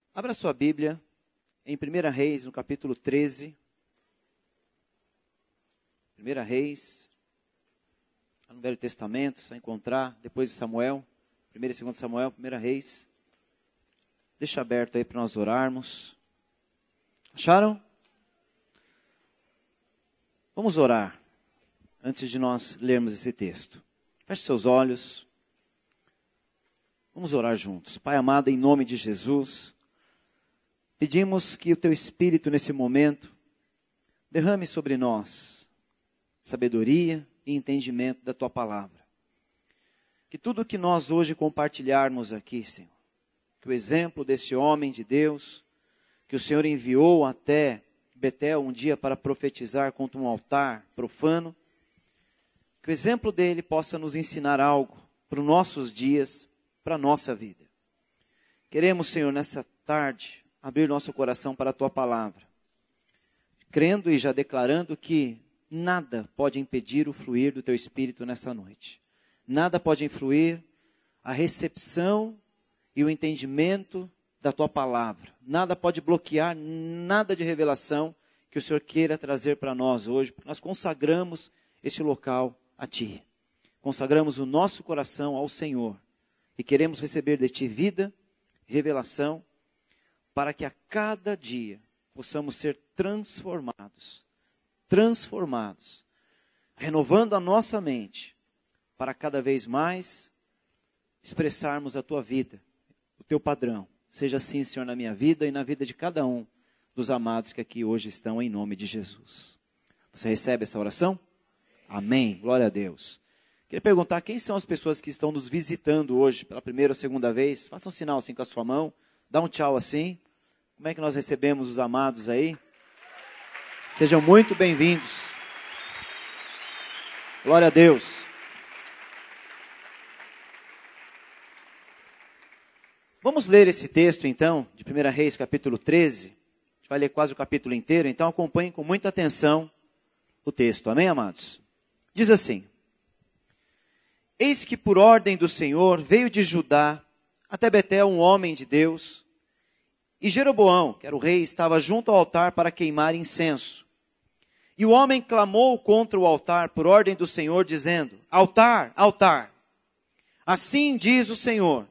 Abra sua Bíblia em 1 Reis, no capítulo 13. 1 Reis, no Velho Testamento, você vai encontrar, depois de Samuel, 1 e 2 Samuel, 1 Reis. Deixa aberto aí para nós orarmos. Acharam? Vamos orar, antes de nós lermos esse texto. Feche seus olhos. Vamos orar juntos. Pai amado, em nome de Jesus, pedimos que o Teu Espírito nesse momento derrame sobre nós sabedoria e entendimento da Tua palavra. Que tudo que nós hoje compartilharmos aqui, Senhor, que o exemplo desse homem de Deus, que o Senhor enviou até Betel um dia para profetizar contra um altar profano, que o exemplo dele possa nos ensinar algo para os nossos dias, para a nossa vida. Queremos, Senhor, nessa tarde, abrir nosso coração para a Tua palavra, crendo e já declarando que nada pode impedir o fluir do Teu Espírito nessa noite. Nada pode influir a recepção e o entendimento da Tua palavra. Nada pode bloquear nada de revelação que o Senhor queira trazer para nós hoje. Nós consagramos este local a Ti. Consagramos o nosso coração ao Senhor. E queremos receber de Ti vida, revelação, para que a cada dia possamos ser transformados, renovando a nossa mente, para cada vez mais expressarmos a Tua vida, o Teu padrão. Seja assim, Senhor, na minha vida e na vida de cada um dos amados que aqui hoje estão, em nome de Jesus. Você recebe essa oração? Amém. Glória a Deus. Queria perguntar, quem são as pessoas que estão nos visitando hoje, pela primeira ou segunda vez? Faça um sinal assim com a sua mão, dá um tchau assim. Como é que nós recebemos os amados aí? Sejam muito bem-vindos. Glória a Deus. Vamos ler esse texto então, de 1 Reis capítulo 13. A gente vai ler quase o capítulo inteiro, então acompanhem com muita atenção o texto. Amém, amados? Diz assim: Eis que por ordem do Senhor veio de Judá até Betel um homem de Deus, e Jeroboão, que era o rei, estava junto ao altar para queimar incenso. E o homem clamou contra o altar por ordem do Senhor, dizendo: Altar, altar, assim diz o Senhor,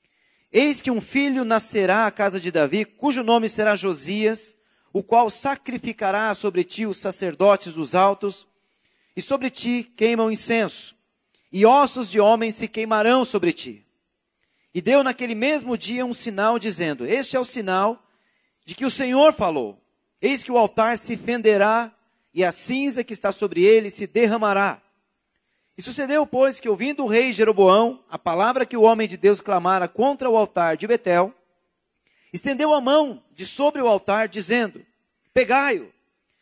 eis que um filho nascerá à casa de Davi, cujo nome será Josias, o qual sacrificará sobre ti os sacerdotes dos altos, e sobre ti queimam incenso, e ossos de homens se queimarão sobre ti. E deu naquele mesmo dia um sinal, dizendo: Este é o sinal de que o Senhor falou. Eis que o altar se fenderá, e a cinza que está sobre ele se derramará. E sucedeu, pois, que ouvindo o rei Jeroboão a palavra que o homem de Deus clamara contra o altar de Betel, estendeu a mão de sobre o altar, dizendo: Pegai-o.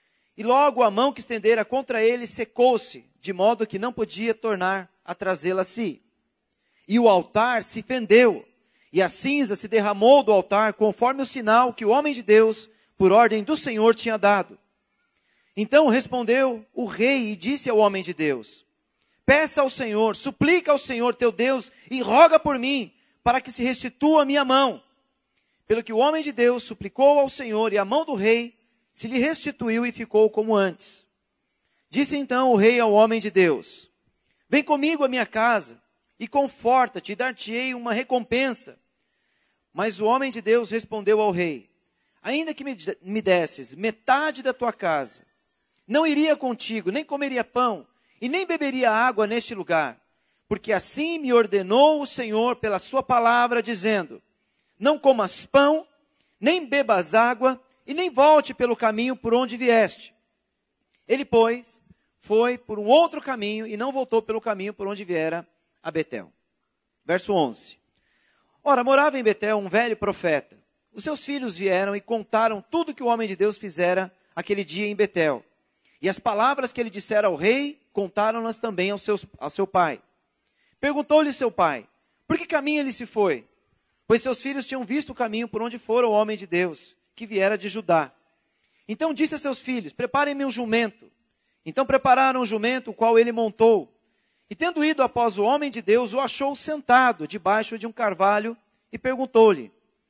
E logo a mão que estendera contra ele secou-se, de modo que não podia tornar a trazê-la a si. E o altar se fendeu, e a cinza se derramou do altar, conforme o sinal que o homem de Deus, por ordem do Senhor, tinha dado. Então respondeu o rei e disse ao homem de Deus: Peça ao Senhor, suplica ao Senhor teu Deus, e roga por mim, para que se restitua a minha mão. Pelo que o homem de Deus suplicou ao Senhor, e a mão do rei se lhe restituiu e ficou como antes. Disse então o rei ao homem de Deus: Vem comigo à minha casa, e conforta-te, e dar-te-ei uma recompensa. Mas o homem de Deus respondeu ao rei: Ainda que me desses metade da tua casa, não iria contigo, nem comeria pão, e nem beberia água neste lugar, porque assim me ordenou o Senhor pela sua palavra, dizendo: Não comas pão, nem bebas água, e nem volte pelo caminho por onde vieste. Ele, pois, foi por um outro caminho, e não voltou pelo caminho por onde viera a Betel. Verso 11. Ora, morava em Betel um velho profeta. Os seus filhos vieram e contaram tudo que o homem de Deus fizera aquele dia em Betel. E as palavras que ele dissera ao rei, contaram-nas também ao seu pai. Perguntou-lhe seu pai: Por que caminho ele se foi? Pois seus filhos tinham visto o caminho por onde fora o homem de Deus, que viera de Judá. Então disse a seus filhos: Preparem-me um jumento. Então prepararam o jumento, o qual ele montou. E tendo ido após o homem de Deus, o achou sentado debaixo de um carvalho e perguntou-lhe: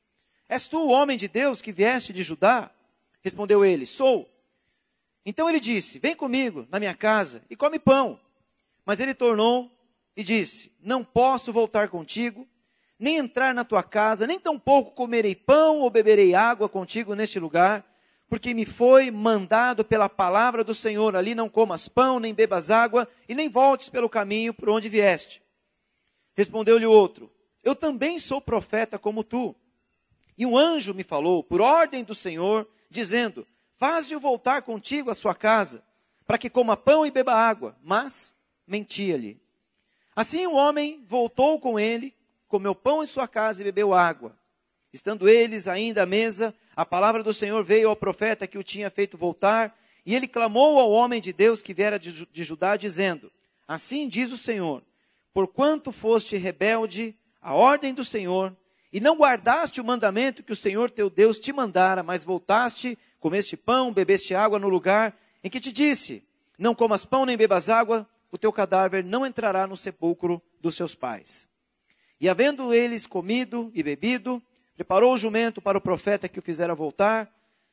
És tu o homem de Deus que vieste de Judá? Respondeu ele, sou. Então ele disse, vem comigo na minha casa e come pão. Mas ele tornou e disse, não posso voltar contigo, nem entrar na tua casa, nem tampouco comerei pão ou beberei água contigo neste lugar, porque me foi mandado pela palavra do Senhor, ali não comas pão, nem bebas água, e nem voltes pelo caminho por onde vieste. Respondeu-lhe o outro, eu também sou profeta como tu. E um anjo me falou, por ordem do Senhor, dizendo, faze-o voltar contigo à sua casa, para que coma pão e beba água. Mas mentia-lhe. Assim o homem voltou com ele, comeu pão em sua casa e bebeu água. Estando eles ainda à mesa, a palavra do Senhor veio ao profeta que o tinha feito voltar, e ele clamou ao homem de Deus que viera de Judá, dizendo, assim diz o Senhor, porquanto foste rebelde à ordem do Senhor, e não guardaste o mandamento que o Senhor teu Deus te mandara, mas voltaste, comeste pão, bebeste água no lugar em que te disse, não comas pão nem bebas água, o teu cadáver não entrará no sepulcro dos seus pais. E havendo eles comido e bebido, preparou o jumento para o profeta que o fizera voltar.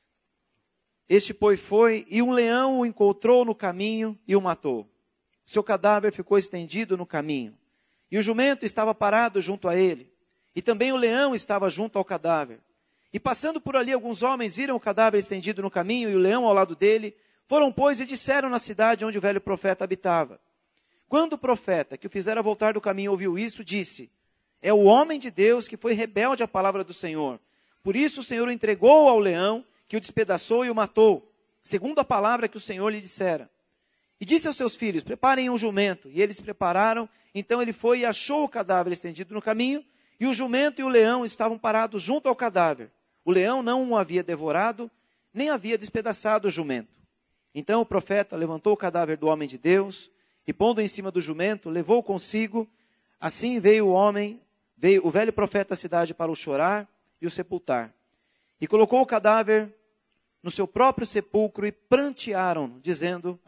Este, pois, foi, e um leão o encontrou no caminho e o matou. Seu cadáver ficou estendido no caminho. E o jumento estava parado junto a ele. E também o leão estava junto ao cadáver. E passando por ali, alguns homens viram o cadáver estendido no caminho e o leão ao lado dele. Foram, pois, e disseram na cidade onde o velho profeta habitava. Quando o profeta, que o fizera voltar do caminho, ouviu isso, disse, é o homem de Deus que foi rebelde à palavra do Senhor. Por isso o Senhor o entregou ao leão, que o despedaçou e o matou, segundo a palavra que o Senhor lhe dissera. E disse aos seus filhos, preparem um jumento. E eles prepararam, então ele foi e achou o cadáver estendido no caminho, e o jumento e o leão estavam parados junto ao cadáver. O leão não o havia devorado, nem havia despedaçado o jumento. Então o profeta levantou o cadáver do homem de Deus, e pondo em cima do jumento, levou consigo. Assim veio o velho profeta à cidade para o chorar e o sepultar. E colocou o cadáver no seu próprio sepulcro e prantearam, dizendo,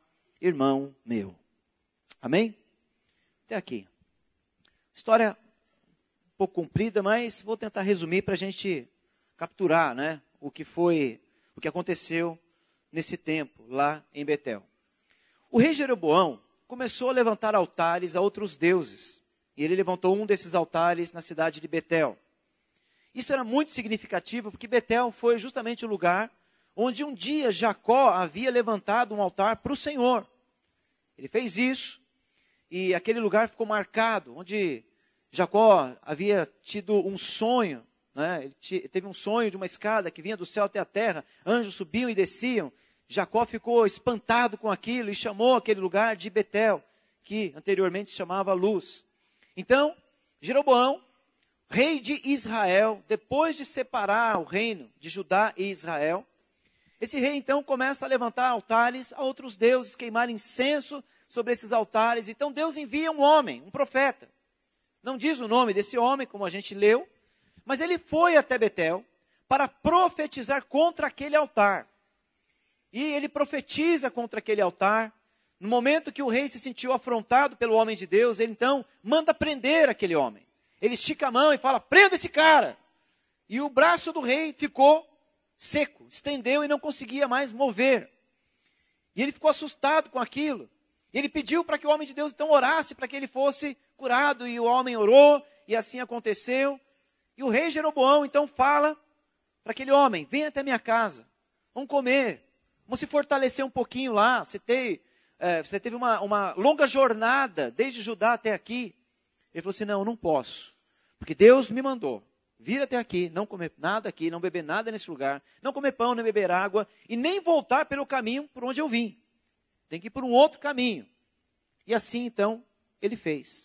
irmão meu. Amém? Até aqui. História um pouco comprida, mas vou tentar resumir para a gente capturar, né, o que aconteceu nesse tempo lá em Betel. O rei Jeroboão começou a levantar altares a outros deuses. E ele levantou um desses altares na cidade de Betel. Isso era muito significativo, porque Betel foi justamente o lugar onde um dia Jacó havia levantado um altar para o Senhor. Ele fez isso, e aquele lugar ficou marcado, onde Jacó havia tido um sonho, né? Ele teve um sonho de uma escada que vinha do céu até a terra, anjos subiam e desciam. Jacó ficou espantado com aquilo e chamou aquele lugar de Betel, que anteriormente se chamava Luz. Então, Jeroboão, rei de Israel, depois de separar o reino de Judá e Israel, esse rei então começa a levantar altares a outros deuses, queimar incenso sobre esses altares. Então Deus envia um homem, um profeta. Não diz o nome desse homem, como a gente leu, mas ele foi até Betel para profetizar contra aquele altar. E ele profetiza contra aquele altar. No momento que o rei se sentiu afrontado pelo homem de Deus, ele então manda prender aquele homem. Ele estica a mão e fala, prenda esse cara. E o braço do rei ficou seco, estendeu e não conseguia mais mover. E ele ficou assustado com aquilo. E ele pediu para que o homem de Deus então orasse para que ele fosse curado. E o homem orou e assim aconteceu. E o rei Jeroboão então fala para aquele homem, vem até minha casa, vamos comer. Vamos se fortalecer um pouquinho lá. Você teve uma longa jornada, desde Judá até aqui. Ele falou assim, não posso. Porque Deus me mandou vir até aqui, não comer nada aqui, não beber nada nesse lugar, não comer pão, nem beber água, e nem voltar pelo caminho por onde eu vim. Tem que ir por um outro caminho. E assim, então, ele fez.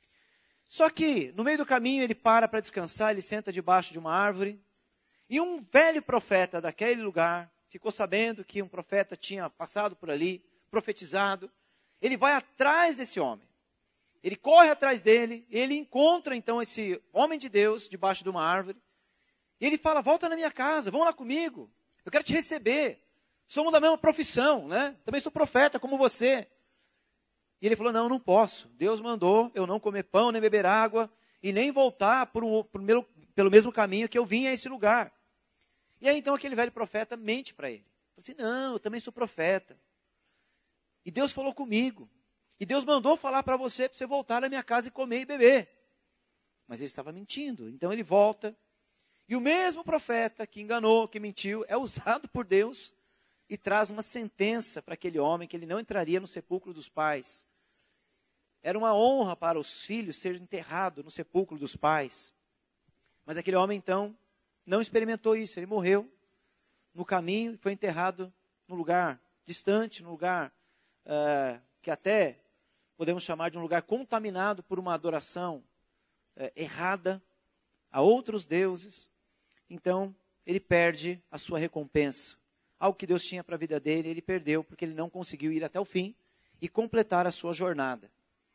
Só que, no meio do caminho, ele para descansar, ele senta debaixo de uma árvore, e um velho profeta daquele lugar, ficou sabendo que um profeta tinha passado por ali, profetizado. Ele vai atrás desse homem. Ele corre atrás dele. Ele encontra então esse homem de Deus debaixo de uma árvore. E ele fala, volta na minha casa, vão lá comigo. Eu quero te receber. Somos da mesma profissão, né? Também sou profeta como você. E ele falou, não posso. Deus mandou eu não comer pão, nem beber água, e nem voltar pelo mesmo caminho que eu vim a esse lugar. E aí então aquele velho profeta mente para ele. Fala assim, não, eu também sou profeta. E Deus falou comigo. E Deus mandou falar para você voltar na minha casa e comer e beber. Mas ele estava mentindo. Então ele volta. E o mesmo profeta que enganou, que mentiu, é usado por Deus e traz uma sentença para aquele homem que ele não entraria no sepulcro dos pais. Era uma honra para os filhos ser enterrado no sepulcro dos pais. Mas aquele homem então não experimentou isso. Ele morreu no caminho e foi enterrado num lugar distante, num lugar que até podemos chamar de um lugar contaminado por uma adoração errada a outros deuses. Então, ele perde a sua recompensa. Algo que Deus tinha para a vida dele, ele perdeu, porque ele não conseguiu ir até o fim e completar a sua jornada.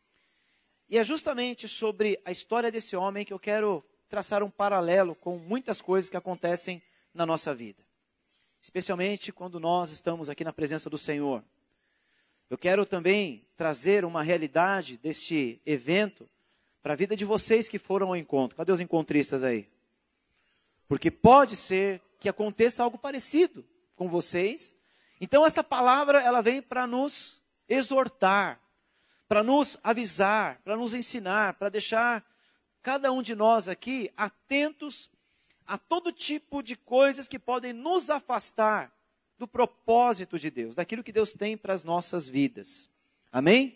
E é justamente sobre a história desse homem que eu quero traçar um paralelo com muitas coisas que acontecem na nossa vida. Especialmente quando nós estamos aqui na presença do Senhor. Eu quero também trazer uma realidade deste evento para a vida de vocês que foram ao encontro. Cadê os encontristas aí? Porque pode ser que aconteça algo parecido com vocês. Então essa palavra ela vem para nos exortar, para nos avisar, para nos ensinar, para deixar cada um de nós aqui atentos a todo tipo de coisas que podem nos afastar do propósito de Deus, daquilo que Deus tem para as nossas vidas. Amém?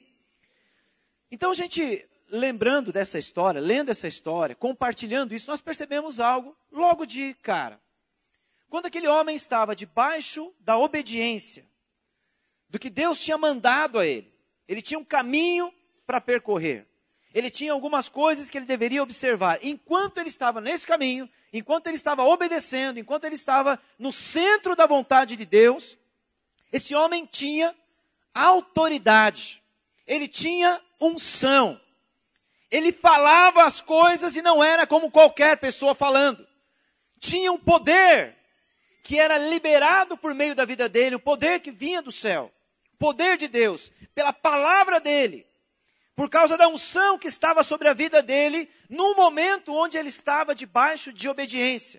Então, gente, lembrando dessa história, lendo essa história, compartilhando isso, nós percebemos algo logo de cara. Quando aquele homem estava debaixo da obediência, do que Deus tinha mandado a ele, ele tinha um caminho para percorrer. Ele tinha algumas coisas que ele deveria observar. Enquanto ele estava nesse caminho, enquanto ele estava obedecendo, enquanto ele estava no centro da vontade de Deus, esse homem tinha autoridade. Ele tinha unção. Ele falava as coisas e não era como qualquer pessoa falando. Tinha um poder que era liberado por meio da vida dele, o poder que vinha do céu. O poder de Deus, pela palavra dele. Por causa da unção que estava sobre a vida dele, no momento onde ele estava debaixo de obediência.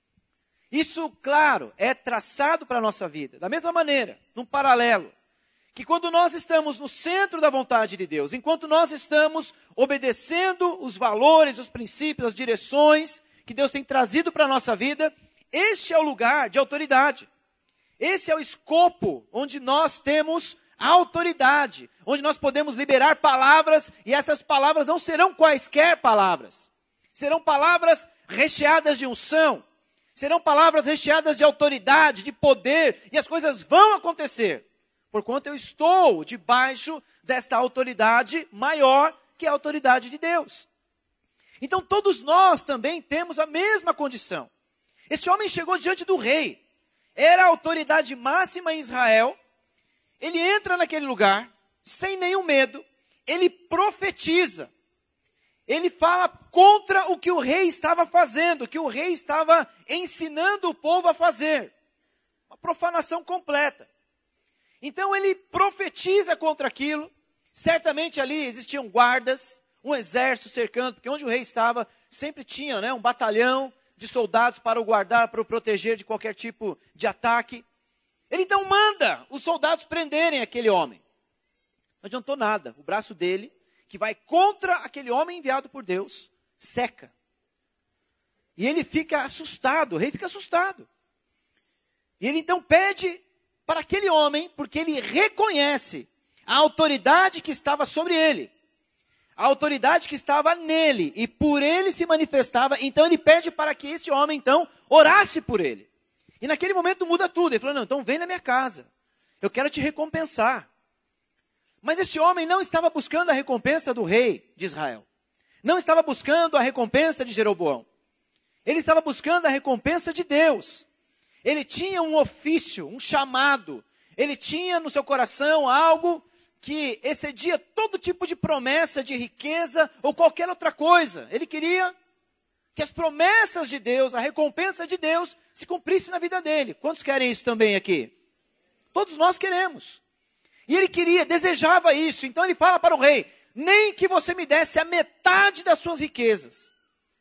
Isso, claro, é traçado para a nossa vida. Da mesma maneira, num paralelo, que quando nós estamos no centro da vontade de Deus, enquanto nós estamos obedecendo os valores, os princípios, as direções que Deus tem trazido para a nossa vida, este é o lugar de autoridade. Esse é o escopo onde nós temos a autoridade, onde nós podemos liberar palavras, e essas palavras não serão quaisquer palavras. Serão palavras recheadas de unção, serão palavras recheadas de autoridade, de poder, e as coisas vão acontecer, porquanto eu estou debaixo desta autoridade maior, que é a autoridade de Deus. Então todos nós também temos a mesma condição. Este homem chegou diante do rei, era a autoridade máxima em Israel. Ele entra naquele lugar, sem nenhum medo, ele profetiza. Ele fala contra o que o rei estava fazendo, o que o rei estava ensinando o povo a fazer. Uma profanação completa. Então ele profetiza contra aquilo. Certamente ali existiam guardas, um exército cercando, porque onde o rei estava sempre tinha um batalhão de soldados para o guardar, para o proteger de qualquer tipo de ataque. Ele então manda os soldados prenderem aquele homem. Não adiantou nada. O braço dele, que vai contra aquele homem enviado por Deus, seca. E ele fica assustado, o rei fica assustado. E ele então pede para aquele homem, porque ele reconhece a autoridade que estava sobre ele. A autoridade que estava nele, e por ele se manifestava. Então ele pede para que esse homem então orasse por ele. E naquele momento muda tudo. Ele falou, não, então vem na minha casa. Eu quero te recompensar. Mas este homem não estava buscando a recompensa do rei de Israel. Não estava buscando a recompensa de Jeroboão. Ele estava buscando a recompensa de Deus. Ele tinha um ofício, um chamado. Ele tinha no seu coração algo que excedia todo tipo de promessa de riqueza ou qualquer outra coisa. Ele queria que as promessas de Deus, a recompensa de Deus, se cumprisse na vida dele. Quantos querem isso também aqui? Todos nós queremos. E ele queria, desejava isso. Então ele fala para o rei, nem que você me desse a metade das suas riquezas.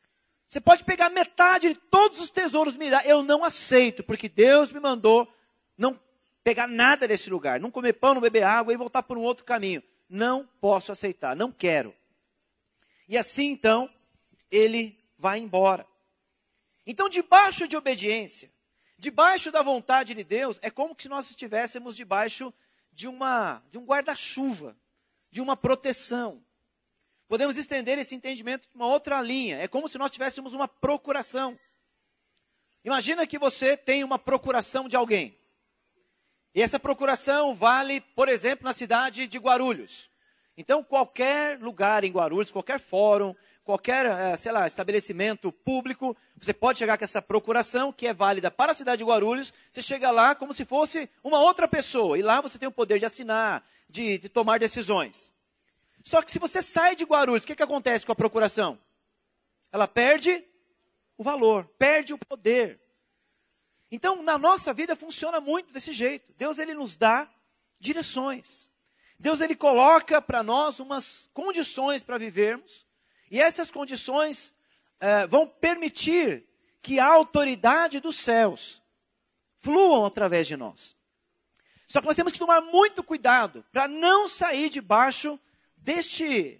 Você pode pegar metade de todos os tesouros e me dar. Eu não aceito, porque Deus me mandou não pegar nada desse lugar. Não comer pão, não beber água e voltar por um outro caminho. Não posso aceitar, não quero. E assim, então, ele vai embora. Então, debaixo de obediência, debaixo da vontade de Deus, é como se nós estivéssemos debaixo de um guarda-chuva, de uma proteção. Podemos estender esse entendimento para uma outra linha. É como se nós tivéssemos uma procuração. Imagina que você tem uma procuração de alguém. E essa procuração vale, por exemplo, na cidade de Guarulhos. Então, qualquer lugar em Guarulhos, qualquer fórum, qualquer, estabelecimento público, você pode chegar com essa procuração, que é válida para a cidade de Guarulhos. Você chega lá como se fosse uma outra pessoa. E lá você tem o poder de assinar, de tomar decisões. Só que se você sai de Guarulhos, o que acontece com a procuração? Ela perde o valor, perde o poder. Então, na nossa vida funciona muito desse jeito. Deus, ele nos dá direções. Deus, ele coloca para nós umas condições para vivermos. E essas condições vão permitir que a autoridade dos céus fluam através de nós. Só que nós temos que tomar muito cuidado para não sair debaixo desse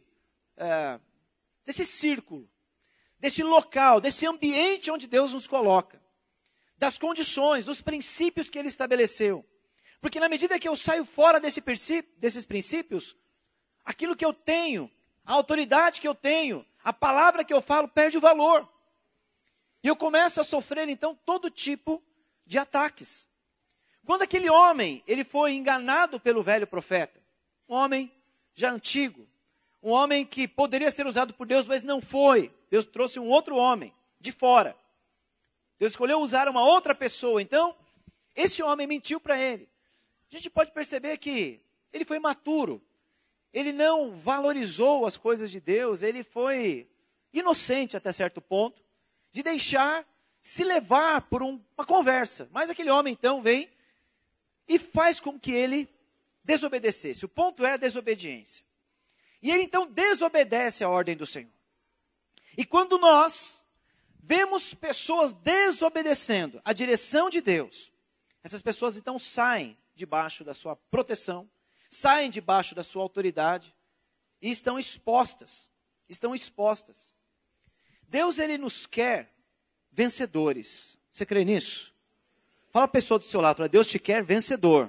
círculo, desse local, desse ambiente onde Deus nos coloca, das condições, dos princípios que ele estabeleceu. Porque na medida que eu saio fora desses princípios, aquilo que eu tenho, a autoridade que eu tenho, a palavra que eu falo perde o valor. E eu começo a sofrer então todo tipo de ataques. Quando aquele homem, ele foi enganado pelo velho profeta, um homem já antigo, um homem que poderia ser usado por Deus, mas não foi. Deus trouxe um outro homem de fora. Deus escolheu usar uma outra pessoa. Então, esse homem mentiu para ele. A gente pode perceber que ele foi imaturo. Ele não valorizou as coisas de Deus. Ele foi inocente até certo ponto de deixar se levar por uma conversa. Mas aquele homem então vem e faz com que ele desobedecesse. O ponto é a desobediência. E ele então desobedece a ordem do Senhor. E quando nós vemos pessoas desobedecendo a direção de Deus, essas pessoas então saem debaixo da sua proteção, saem debaixo da sua autoridade e estão expostas. Estão expostas. Deus, ele nos quer vencedores. Você crê nisso? Fala a pessoa do seu lado, fala, Deus te quer vencedor.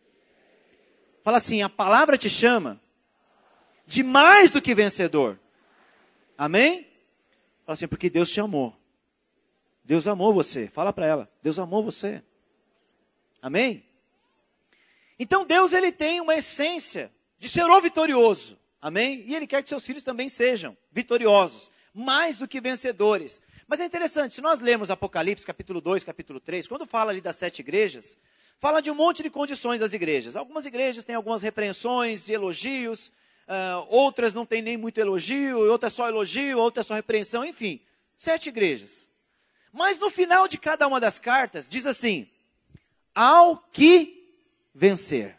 Fala assim, a palavra te chama de mais do que vencedor. Amém? Fala assim, porque Deus te amou. Deus amou você. Fala para ela, Deus amou você. Amém? Então Deus, ele tem uma essência de ser o vitorioso. Amém? E ele quer que seus filhos também sejam vitoriosos. Mais do que vencedores. Mas é interessante, se nós lermos Apocalipse, capítulo 2, capítulo 3, quando fala ali das 7 igrejas, fala de um monte de condições das igrejas. Algumas igrejas têm algumas repreensões e elogios, outras não têm nem muito elogio, outra é só elogio, outra é só repreensão, enfim. 7 igrejas. Mas no final de cada uma das cartas, diz assim, ao que vencer.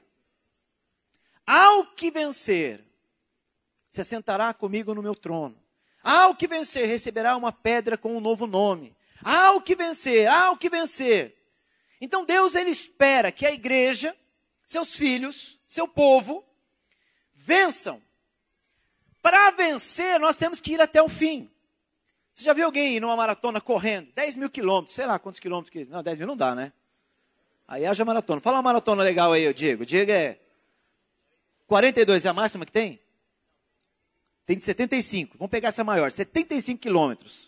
Ao que vencer, se assentará comigo no meu trono. Ao que vencer, receberá uma pedra com um novo nome. Ao que vencer, ao que vencer. Então Deus, ele espera que a igreja, seus filhos, seu povo, vençam. Para vencer, nós temos que ir até o fim. Você já viu alguém ir numa maratona correndo? 10 mil quilômetros, sei lá quantos quilômetros que... Não, 10 mil não dá, né? Aí haja maratona. Fala uma maratona legal aí, Diego. Diego é 42, é a máxima que tem? Tem de 75. Vamos pegar essa maior. 75 quilômetros.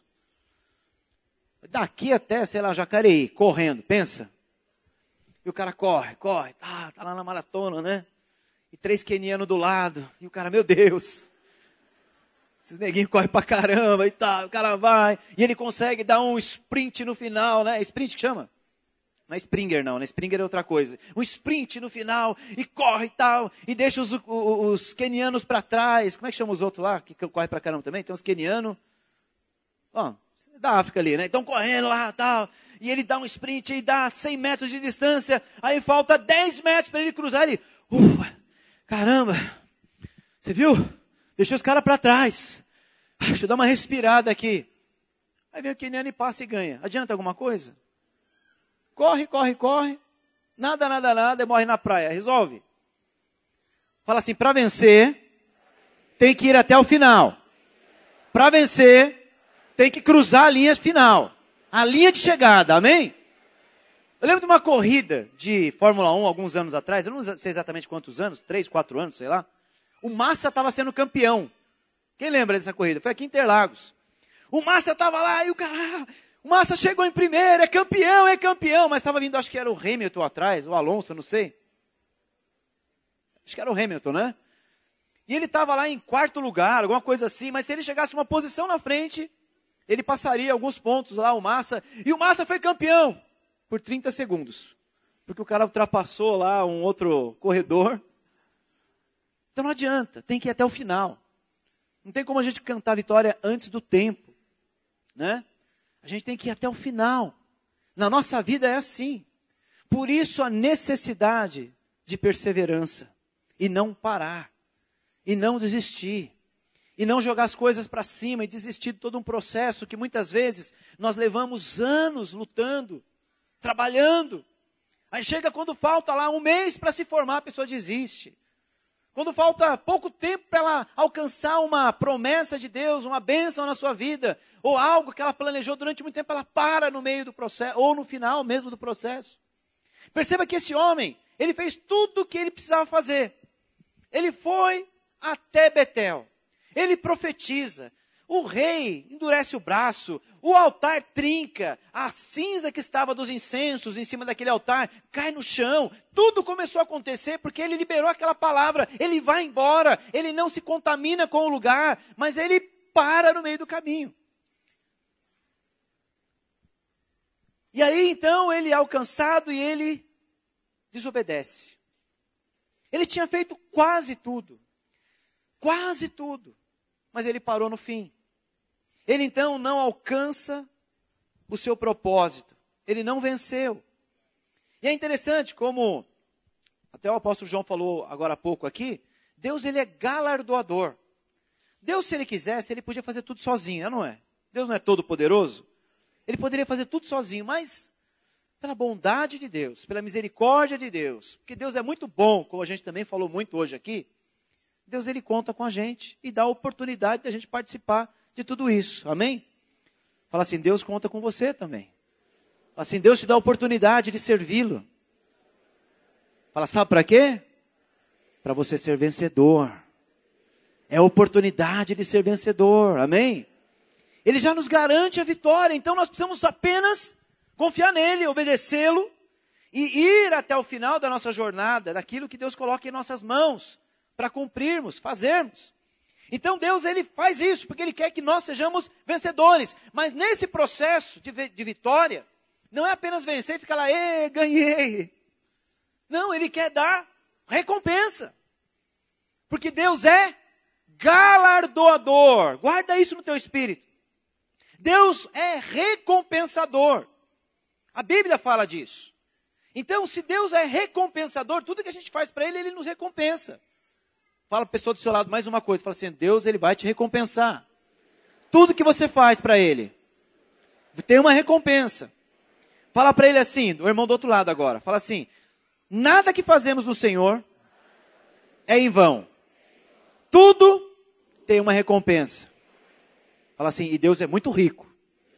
Daqui até, sei lá, Jacareí, correndo. Pensa. E o cara corre. Tá lá na maratona, né? E 3 quenianos do lado. E o cara, meu Deus. Esses neguinhos correm pra caramba e tal. O cara vai. E ele consegue dar um sprint no final, né? Sprint que chama? Não é Springer não, né? Springer é outra coisa. Um sprint no final, e corre e tal, e deixa os quenianos para trás. Como é que chama os outros lá, que correm para caramba também? Tem uns quenianos, da África ali, né? Então correndo lá e tal, e ele dá um sprint e dá 100 metros de distância, aí falta 10 metros para ele cruzar, ele, caramba, você viu? Deixei os caras para trás. Deixa eu dar uma respirada aqui. Aí vem o queniano e passa e ganha. Adianta alguma coisa? Corre, corre, corre. Nada, nada, nada, e morre na praia. Resolve? Fala assim, para vencer, tem que ir até o final. Para vencer, tem que cruzar a linha final. A linha de chegada, amém? Eu lembro de uma corrida de Fórmula 1, alguns anos atrás, eu não sei exatamente quantos anos, 3, 4 anos, sei lá. O Massa estava sendo campeão. Quem lembra dessa corrida? Foi aqui em Interlagos. O Massa estava lá e o Massa chegou em primeiro, é campeão. Mas estava vindo, acho que era o Hamilton atrás, o Alonso, não sei. Acho que era o Hamilton, né? E ele estava lá em quarto lugar, alguma coisa assim, mas se ele chegasse uma posição na frente, ele passaria alguns pontos lá, o Massa. E o Massa foi campeão por 30 segundos. Porque o cara ultrapassou lá um outro corredor. Então não adianta, tem que ir até o final. Não tem como a gente cantar a vitória antes do tempo, né? A gente tem que ir até o final. Na nossa vida é assim. Por isso a necessidade de perseverança. E não parar. E não desistir. E não jogar as coisas para cima e desistir de todo um processo que muitas vezes nós levamos anos lutando, trabalhando. Aí chega quando falta lá um mês para se formar, a pessoa desiste. Quando falta pouco tempo para ela alcançar uma promessa de Deus, uma bênção na sua vida, ou algo que ela planejou durante muito tempo, ela para no meio do processo, ou no final mesmo do processo. Perceba que esse homem, ele fez tudo o que ele precisava fazer. Ele foi até Betel. Ele profetiza. O rei endurece o braço, o altar trinca, a cinza que estava dos incensos em cima daquele altar cai no chão. Tudo começou a acontecer porque ele liberou aquela palavra. Ele vai embora, ele não se contamina com o lugar, mas ele para no meio do caminho. E aí então ele é alcançado e ele desobedece. Ele tinha feito quase tudo, mas ele parou no fim. Ele então não alcança o seu propósito. Ele não venceu. E é interessante como, até o apóstolo João falou agora há pouco aqui, Deus ele é galardoador. Deus, se ele quisesse, ele podia fazer tudo sozinho, não é? Deus não é todo poderoso? Ele poderia fazer tudo sozinho, mas pela bondade de Deus, pela misericórdia de Deus, porque Deus é muito bom, como a gente também falou muito hoje aqui, Deus ele conta com a gente e dá a oportunidade de a gente participar de tudo isso, amém? Fala assim, Deus conta com você também. Fala assim, Deus te dá a oportunidade de servi-lo. Fala, sabe para quê? Para você ser vencedor. É a oportunidade de ser vencedor, amém? Ele já nos garante a vitória, então nós precisamos apenas confiar nele, obedecê-lo e ir até o final da nossa jornada, daquilo que Deus coloca em nossas mãos, para cumprirmos, fazermos. Então Deus ele faz isso, porque Ele quer que nós sejamos vencedores. Mas nesse processo de vitória, não é apenas vencer e ficar lá, ganhei. Não, Ele quer dar recompensa. Porque Deus é galardoador. Guarda isso no teu espírito. Deus é recompensador. A Bíblia fala disso. Então, se Deus é recompensador, tudo que a gente faz para Ele, Ele nos recompensa. Fala para a pessoa do seu lado mais uma coisa. Fala assim, Deus ele vai te recompensar. Tudo que você faz para Ele tem uma recompensa. Fala para ele assim, o irmão do outro lado agora. Fala assim, nada que fazemos no Senhor é em vão. Tudo tem uma recompensa. Fala assim, e Deus é muito rico,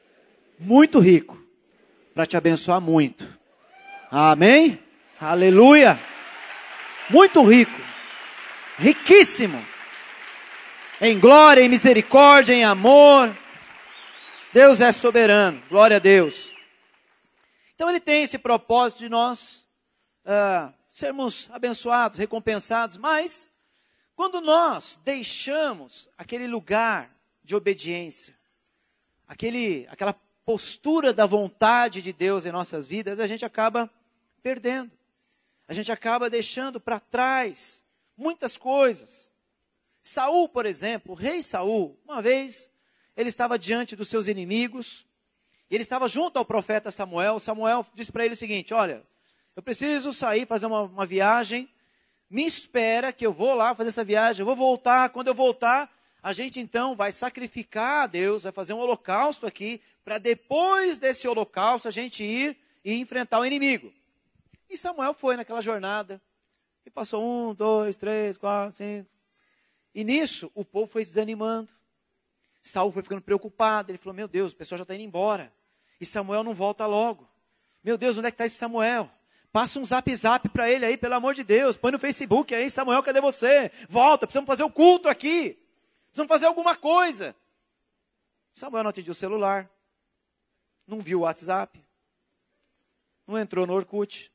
para te abençoar muito. Amém? Aleluia! Muito rico. Riquíssimo, em glória, em misericórdia, em amor. Deus é soberano, glória a Deus. Então Ele tem esse propósito de nós sermos abençoados, recompensados, mas quando nós deixamos aquele lugar de obediência, aquela postura da vontade de Deus em nossas vidas, a gente acaba perdendo, a gente acaba deixando para trás muitas coisas. Saul, por exemplo, o rei Saul, uma vez, ele estava diante dos seus inimigos, e ele estava junto ao profeta Samuel. Samuel disse para ele o seguinte, olha, eu preciso sair, fazer uma viagem, me espera que eu vou lá fazer essa viagem, eu vou voltar, quando eu voltar, a gente então vai sacrificar a Deus, vai fazer um holocausto aqui, para depois desse holocausto a gente ir e enfrentar o inimigo. E Samuel foi naquela jornada, e passou 1, 2, 3, 4, 5. E nisso, o povo foi desanimando. Saul foi ficando preocupado, ele falou, meu Deus, o pessoal já está indo embora. E Samuel não volta logo. Meu Deus, onde é que está esse Samuel? Passa um zap para ele aí, pelo amor de Deus. Põe no Facebook aí, Samuel, cadê você? Volta, precisamos fazer o culto aqui. Precisamos fazer alguma coisa. Samuel não atendia o celular. Não viu o WhatsApp. Não entrou no Orkut.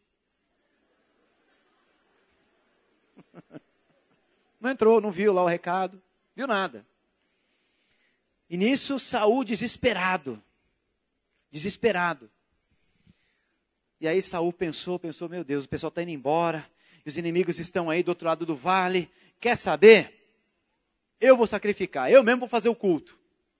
Não entrou, não viu lá o recado. Viu nada. E nisso, Saul desesperado. E aí Saul pensou, meu Deus, o pessoal está indo embora, e os inimigos estão aí do outro lado do vale, quer saber? Eu vou sacrificar, eu mesmo vou fazer o culto.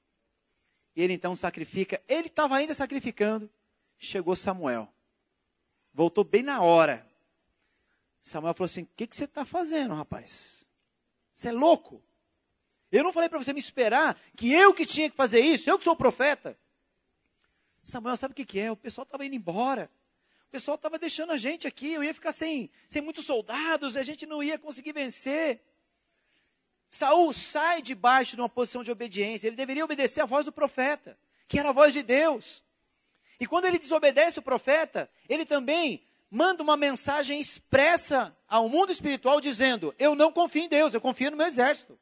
E ele então sacrifica, ele estava ainda sacrificando, chegou Samuel, voltou bem na hora. Samuel falou assim, o que você está fazendo, rapaz? Você é louco? Eu não falei para você me esperar, que eu que tinha que fazer isso, eu que sou o profeta. Samuel, sabe o que é? O pessoal estava indo embora. O pessoal estava deixando a gente aqui, eu ia ficar sem muitos soldados, a gente não ia conseguir vencer. Saul sai debaixo de uma posição de obediência, ele deveria obedecer à voz do profeta, que era a voz de Deus. E quando ele desobedece o profeta, ele também manda uma mensagem expressa ao mundo espiritual, dizendo, eu não confio em Deus, eu confio no meu exército.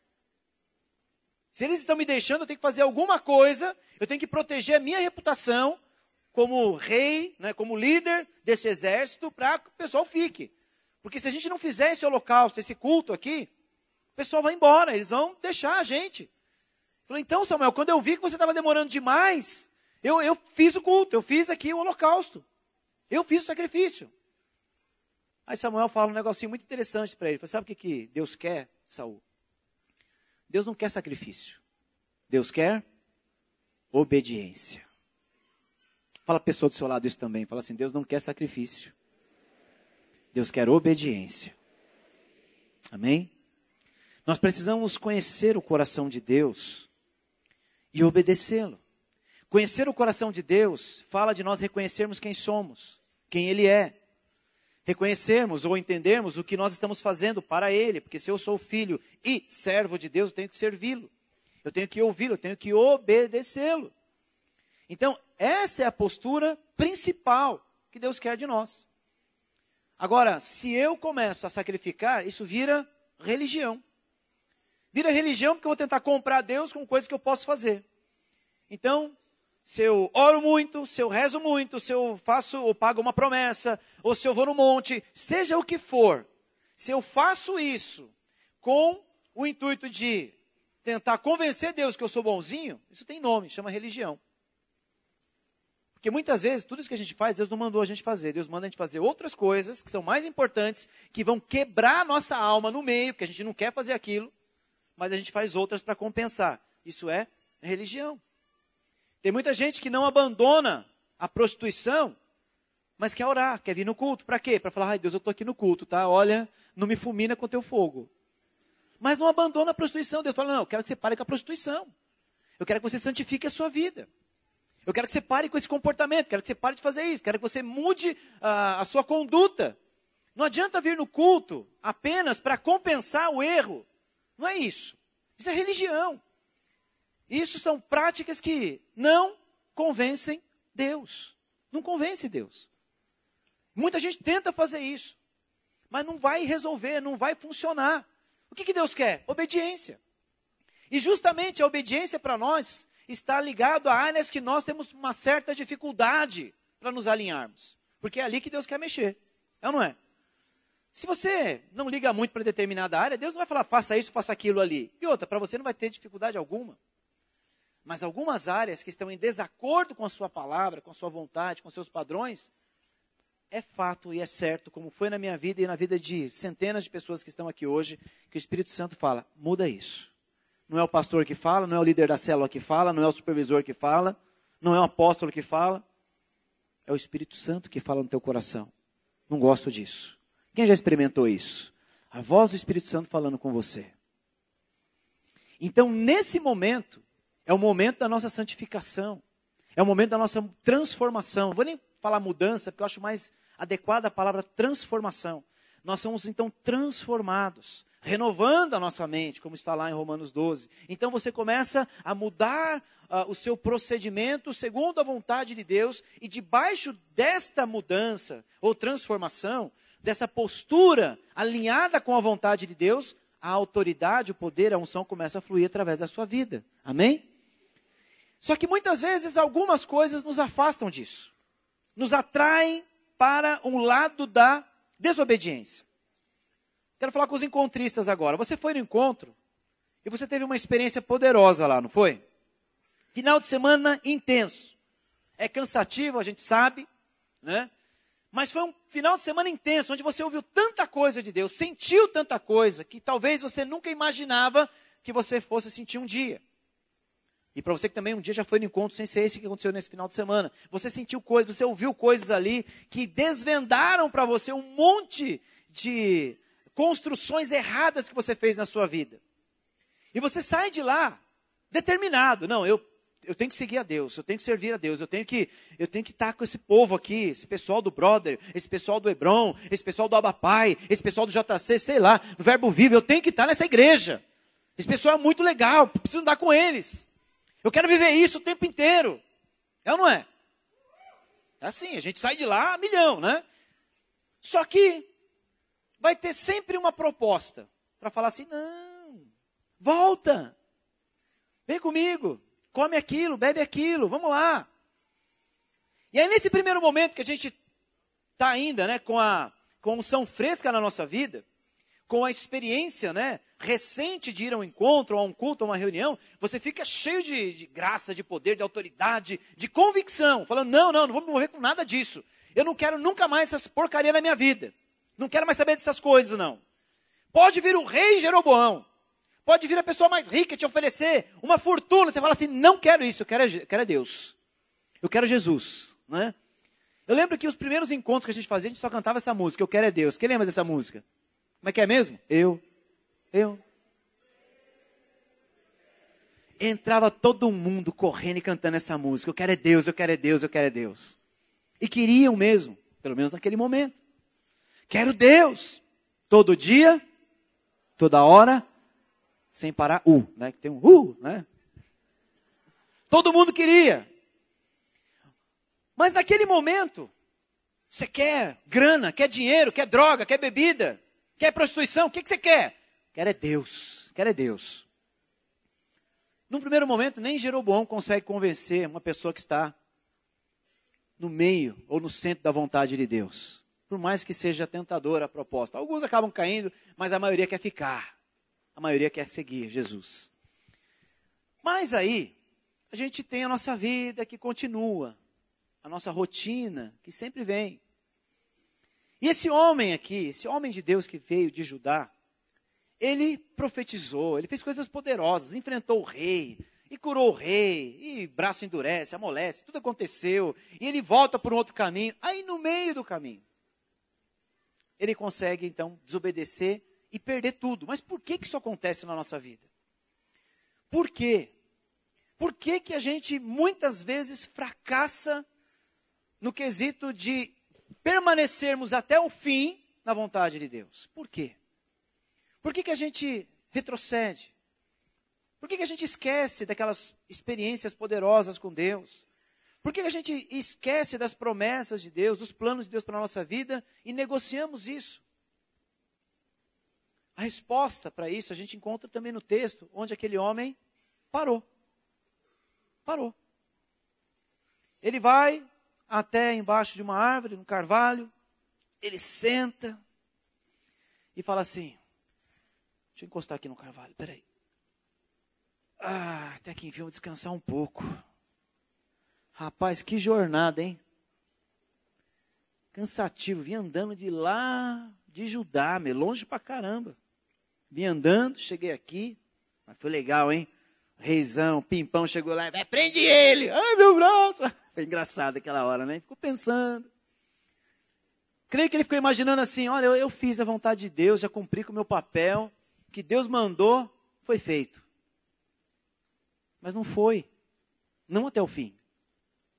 Se eles estão me deixando, eu tenho que fazer alguma coisa, eu tenho que proteger a minha reputação, como rei, né, como líder desse exército, para que o pessoal fique. Porque se a gente não fizer esse holocausto, esse culto aqui, o pessoal vai embora, eles vão deixar a gente. Eu falei, então Samuel, quando eu vi que você estava demorando demais, eu fiz o culto, eu fiz aqui o holocausto. Eu fiz o sacrifício. Aí Samuel fala um negocinho muito interessante para ele. Ele falou, sabe o que Deus quer, Saul? Deus não quer sacrifício. Deus quer obediência. Fala a pessoa do seu lado isso também. Fala assim, Deus não quer sacrifício. Deus quer obediência. Amém? Nós precisamos conhecer o coração de Deus e obedecê-lo. Conhecer o coração de Deus fala de nós reconhecermos quem somos, quem Ele é. Reconhecermos ou entendermos o que nós estamos fazendo para Ele. Porque se eu sou filho e servo de Deus, eu tenho que servi-lo. Eu tenho que ouvi-lo, eu tenho que obedecê-lo. Então, essa é a postura principal que Deus quer de nós. Agora, se eu começo a sacrificar, isso vira religião. Vira religião porque eu vou tentar comprar Deus com coisas que eu posso fazer. Então, se eu oro muito, se eu rezo muito, se eu faço ou pago uma promessa, ou se eu vou no monte, seja o que for, se eu faço isso com o intuito de tentar convencer Deus que eu sou bonzinho, isso tem nome, chama religião. Porque muitas vezes, tudo isso que a gente faz, Deus não mandou a gente fazer. Deus manda a gente fazer outras coisas que são mais importantes, que vão quebrar a nossa alma no meio, porque a gente não quer fazer aquilo, mas a gente faz outras para compensar. Isso é religião. Tem muita gente que não abandona a prostituição, mas quer orar, quer vir no culto. Para quê? Para falar, ai Deus, eu estou aqui no culto, tá? Olha, não me fulmina com teu fogo. Mas não abandona a prostituição. Deus fala, não, eu quero que você pare com a prostituição. Eu quero que você santifique a sua vida. Eu quero que você pare com esse comportamento, quero que você pare de fazer isso, quero que você mude a sua conduta. Não adianta vir no culto apenas para compensar o erro. Não é isso. Isso é religião. Isso são práticas que não convencem Deus. Não convence Deus. Muita gente tenta fazer isso, mas não vai resolver, não vai funcionar. O que Deus quer? Obediência. E justamente a obediência para nós está ligado a áreas que nós temos uma certa dificuldade para nos alinharmos. Porque é ali que Deus quer mexer. É ou não é? Se você não liga muito para determinada área, Deus não vai falar, faça isso, faça aquilo ali. E outra, para você não vai ter dificuldade alguma. Mas algumas áreas que estão em desacordo com a sua palavra, com a sua vontade, com os seus padrões, é fato e é certo, como foi na minha vida e na vida de centenas de pessoas que estão aqui hoje, que o Espírito Santo fala, muda isso. Não é o pastor que fala, não é o líder da célula que fala, não é o supervisor que fala, não é o apóstolo que fala. É o Espírito Santo que fala no teu coração. Não gosto disso. Quem já experimentou isso? A voz do Espírito Santo falando com você. Então, nesse momento, é o momento da nossa santificação. É o momento da nossa transformação. Não vou nem falar mudança, porque eu acho mais adequada a palavra transformação. Nós somos então transformados, renovando a nossa mente, como está lá em Romanos 12. Então você começa a mudar o seu procedimento segundo a vontade de Deus, e debaixo desta mudança ou transformação, dessa postura alinhada com a vontade de Deus, a autoridade, o poder, a unção começa a fluir através da sua vida. Amém? Só que muitas vezes algumas coisas nos afastam disso. Nos atraem para um lado da desobediência. Quero falar com os encontristas agora. Você foi no encontro e você teve uma experiência poderosa lá, não foi? Final de semana intenso. É cansativo, a gente sabe, né? Mas foi um final de semana intenso, onde você ouviu tanta coisa de Deus, sentiu tanta coisa, que talvez você nunca imaginava que você fosse sentir um dia. E para você que também um dia já foi no encontro, sem ser esse que aconteceu nesse final de semana, você sentiu coisas, você ouviu coisas ali, que desvendaram para você um monte de construções erradas que você fez na sua vida. E você sai de lá determinado, não, eu tenho que seguir a Deus, eu tenho que servir a Deus, eu tenho que estar com esse povo aqui, esse pessoal do Brother, esse pessoal do Hebron, esse pessoal do Abapai, esse pessoal do JC, sei lá, do Verbo Vivo, eu tenho que estar nessa igreja. Esse pessoal é muito legal, preciso andar com eles. Eu quero viver isso o tempo inteiro. É ou não é? É assim, a gente sai de lá a milhão, né? Só que vai ter sempre uma proposta para falar assim, não, volta, vem comigo. Come aquilo, bebe aquilo, vamos lá. E aí nesse primeiro momento que a gente está ainda, né, com a unção fresca na nossa vida, com a experiência, né, recente de ir a um encontro, a um culto, a uma reunião, você fica cheio de graça, de poder, de autoridade, de convicção, falando, não vou me envolver com nada disso. Eu não quero nunca mais essas porcarias na minha vida. Não quero mais saber dessas coisas, não. Pode vir o rei Jeroboão. Pode vir a pessoa mais rica te oferecer uma fortuna. Você fala assim, não quero isso, eu quero Deus. Eu quero Jesus. Né? Eu lembro que os primeiros encontros que a gente fazia, a gente só cantava essa música, eu quero é Deus. Quem lembra dessa música? Como é que é mesmo? Eu. Entrava todo mundo correndo e cantando essa música. Eu quero é Deus, eu quero é Deus, eu quero é Deus. E queriam mesmo, pelo menos naquele momento. Quero Deus. Todo dia, toda hora, sem parar, né? Que tem um né? Todo mundo queria. Mas naquele momento, você quer grana, quer dinheiro, quer droga, quer bebida, quer prostituição, o que você quer? Quero é Deus. Num primeiro momento, nem Jeroboão consegue convencer uma pessoa que está no meio ou no centro da vontade de Deus. Por mais que seja tentadora a proposta. Alguns acabam caindo, mas a maioria quer ficar. A maioria quer seguir Jesus. Mas aí, a gente tem a nossa vida que continua. A nossa rotina que sempre vem. E esse homem aqui, esse homem de Deus que veio de Judá, ele profetizou, ele fez coisas poderosas, enfrentou o rei, e curou o rei, e braço endurece, amolece, tudo aconteceu, e ele volta por um outro caminho. Aí no meio do caminho, ele consegue então desobedecer e perder tudo. Mas por que isso acontece na nossa vida? Por quê? Por que a gente muitas vezes fracassa no quesito de permanecermos até o fim na vontade de Deus? Por quê? Por que a gente retrocede? Por que a gente esquece daquelas experiências poderosas com Deus? Por que a gente esquece das promessas de Deus, dos planos de Deus para a nossa vida e negociamos isso? A resposta para isso a gente encontra também no texto, onde aquele homem parou. Ele vai até embaixo de uma árvore, num carvalho, ele senta e fala assim, deixa eu encostar aqui no carvalho, peraí. Até que enfim, vou descansar um pouco. Rapaz, que jornada, hein? Cansativo, vim andando de lá de Judá, longe pra caramba. Vim andando, cheguei aqui, mas foi legal, hein? Reizão, Pimpão chegou lá, prende ele! Ai, meu braço! Foi engraçado aquela hora, né? Ficou pensando. Creio que ele ficou imaginando assim, olha, eu fiz a vontade de Deus, já cumpri com o meu papel, que Deus mandou, foi feito. Mas não foi. Não até o fim.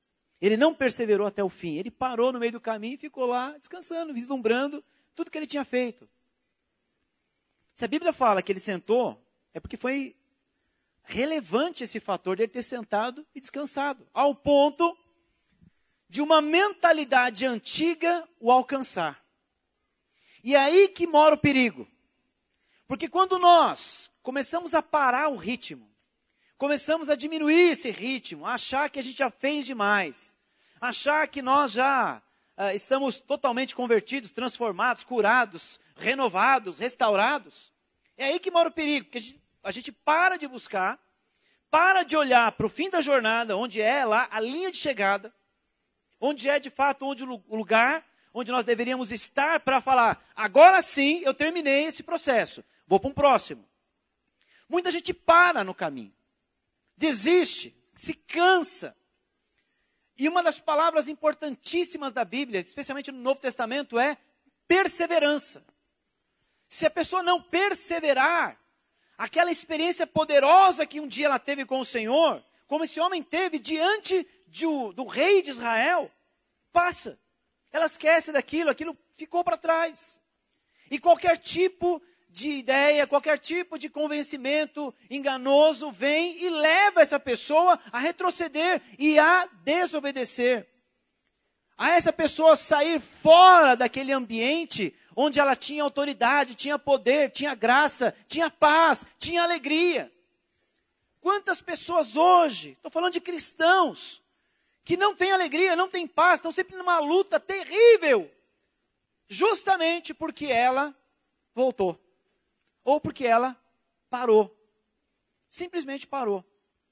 Ele não perseverou até o fim. Ele parou no meio do caminho e ficou lá descansando, vislumbrando tudo que ele tinha feito. Se a Bíblia fala que ele sentou, é porque foi relevante esse fator de ele ter sentado e descansado, ao ponto de uma mentalidade antiga o alcançar. E é aí que mora o perigo. Porque quando nós começamos a parar o ritmo, começamos a diminuir esse ritmo, a achar que a gente já fez demais, achar que nós já estamos totalmente convertidos, transformados, curados, renovados, restaurados, é aí que mora o perigo, porque a gente para de buscar, para de olhar para o fim da jornada, onde é lá a linha de chegada, onde é de fato o lugar onde nós deveríamos estar para falar, agora sim eu terminei esse processo, vou para um próximo. Muita gente para no caminho, desiste, se cansa. E uma das palavras importantíssimas da Bíblia, especialmente no Novo Testamento, é perseverança. Se a pessoa não perseverar, aquela experiência poderosa que um dia ela teve com o Senhor, como esse homem teve diante do rei de Israel, passa. Ela esquece daquilo, aquilo ficou para trás. E qualquer tipo de ideia, qualquer tipo de convencimento enganoso vem e leva essa pessoa a retroceder e a desobedecer. A essa pessoa sair fora daquele ambiente onde ela tinha autoridade, tinha poder, tinha graça, tinha paz, tinha alegria. Quantas pessoas hoje, estou falando de cristãos, que não têm alegria, não têm paz, estão sempre numa luta terrível, justamente porque ela voltou, ou porque ela parou, simplesmente parou.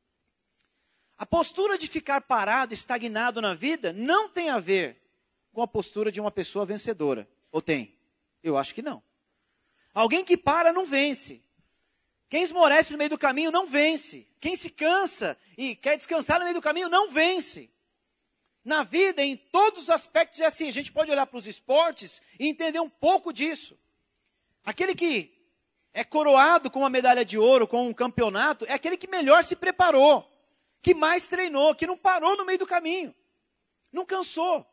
A postura de ficar parado, estagnado na vida, não tem a ver com a postura de uma pessoa vencedora, ou tem? Eu acho que não. Alguém que para não vence. Quem esmorece no meio do caminho não vence. Quem se cansa e quer descansar no meio do caminho não vence. Na vida, em todos os aspectos, é assim. A gente pode olhar para os esportes e entender um pouco disso. Aquele que é coroado com uma medalha de ouro, com um campeonato, é aquele que melhor se preparou, que mais treinou, que não parou no meio do caminho, não cansou.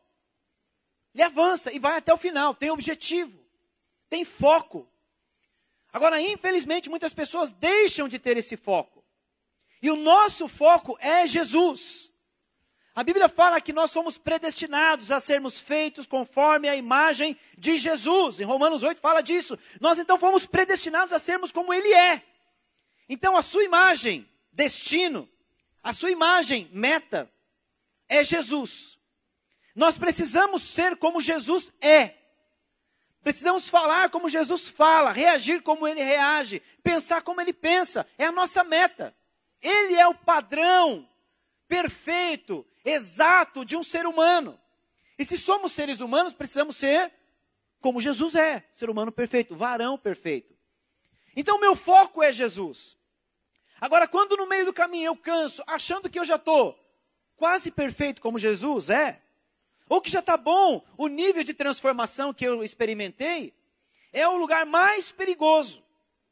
Ele avança e vai até o final, tem objetivo, tem foco. Agora, infelizmente, muitas pessoas deixam de ter esse foco. E o nosso foco é Jesus. A Bíblia fala que nós somos predestinados a sermos feitos conforme a imagem de Jesus. Em Romanos 8 fala disso. Nós então fomos predestinados a sermos como Ele é. Então a sua imagem, destino, a sua imagem, meta, é Jesus. Nós precisamos ser como Jesus é. Precisamos falar como Jesus fala, reagir como Ele reage, pensar como Ele pensa. É a nossa meta. Ele é o padrão perfeito, exato de um ser humano. E se somos seres humanos, precisamos ser como Jesus é, ser humano perfeito, varão perfeito. Então o meu foco é Jesus. Agora, quando no meio do caminho eu canso, achando que eu já estou quase perfeito como Jesus é, ou que já está bom o nível de transformação que eu experimentei, é o lugar mais perigoso.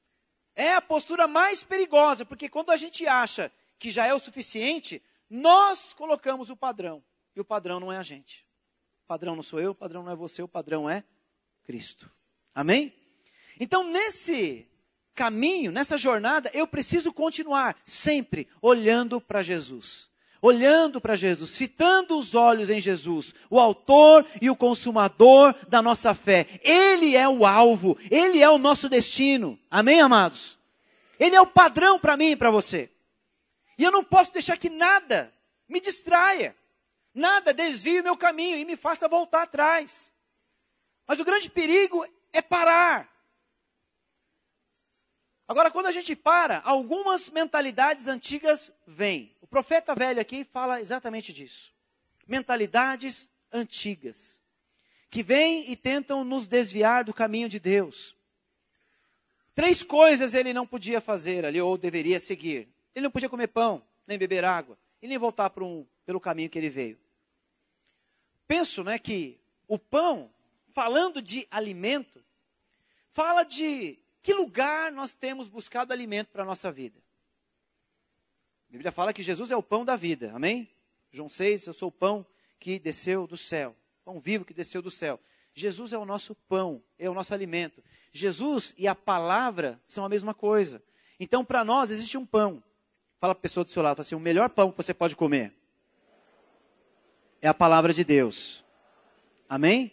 É a postura mais perigosa, porque quando a gente acha que já é o suficiente, nós colocamos o padrão, e o padrão não é a gente. O padrão não sou eu, o padrão não é você, o padrão é Cristo. Amém? Então, nesse caminho, nessa jornada, eu preciso continuar sempre olhando para Jesus. Olhando para Jesus, fitando os olhos em Jesus, o autor e o consumador da nossa fé. Ele é o alvo, Ele é o nosso destino. Amém, amados? Ele é o padrão para mim e para você. E eu não posso deixar que nada me distraia, nada desvie o meu caminho e me faça voltar atrás. Mas o grande perigo é parar. Agora, quando a gente para, algumas mentalidades antigas vêm. O profeta velho aqui fala exatamente disso. Mentalidades antigas, que vêm e tentam nos desviar do caminho de Deus. 3 coisas ele não podia fazer ali, ou deveria seguir. Ele não podia comer pão, nem beber água, e nem voltar pelo caminho que ele veio. Penso, que o pão, falando de alimento, fala de que lugar nós temos buscado alimento para a nossa vida. A Bíblia fala que Jesus é o pão da vida, amém? João 6, eu sou o pão que desceu do céu. Pão vivo que desceu do céu. Jesus é o nosso pão, é o nosso alimento. Jesus e a palavra são a mesma coisa. Então, para nós, existe um pão. Fala para a pessoa do seu lado, fala assim, o melhor pão que você pode comer é a palavra de Deus. Amém?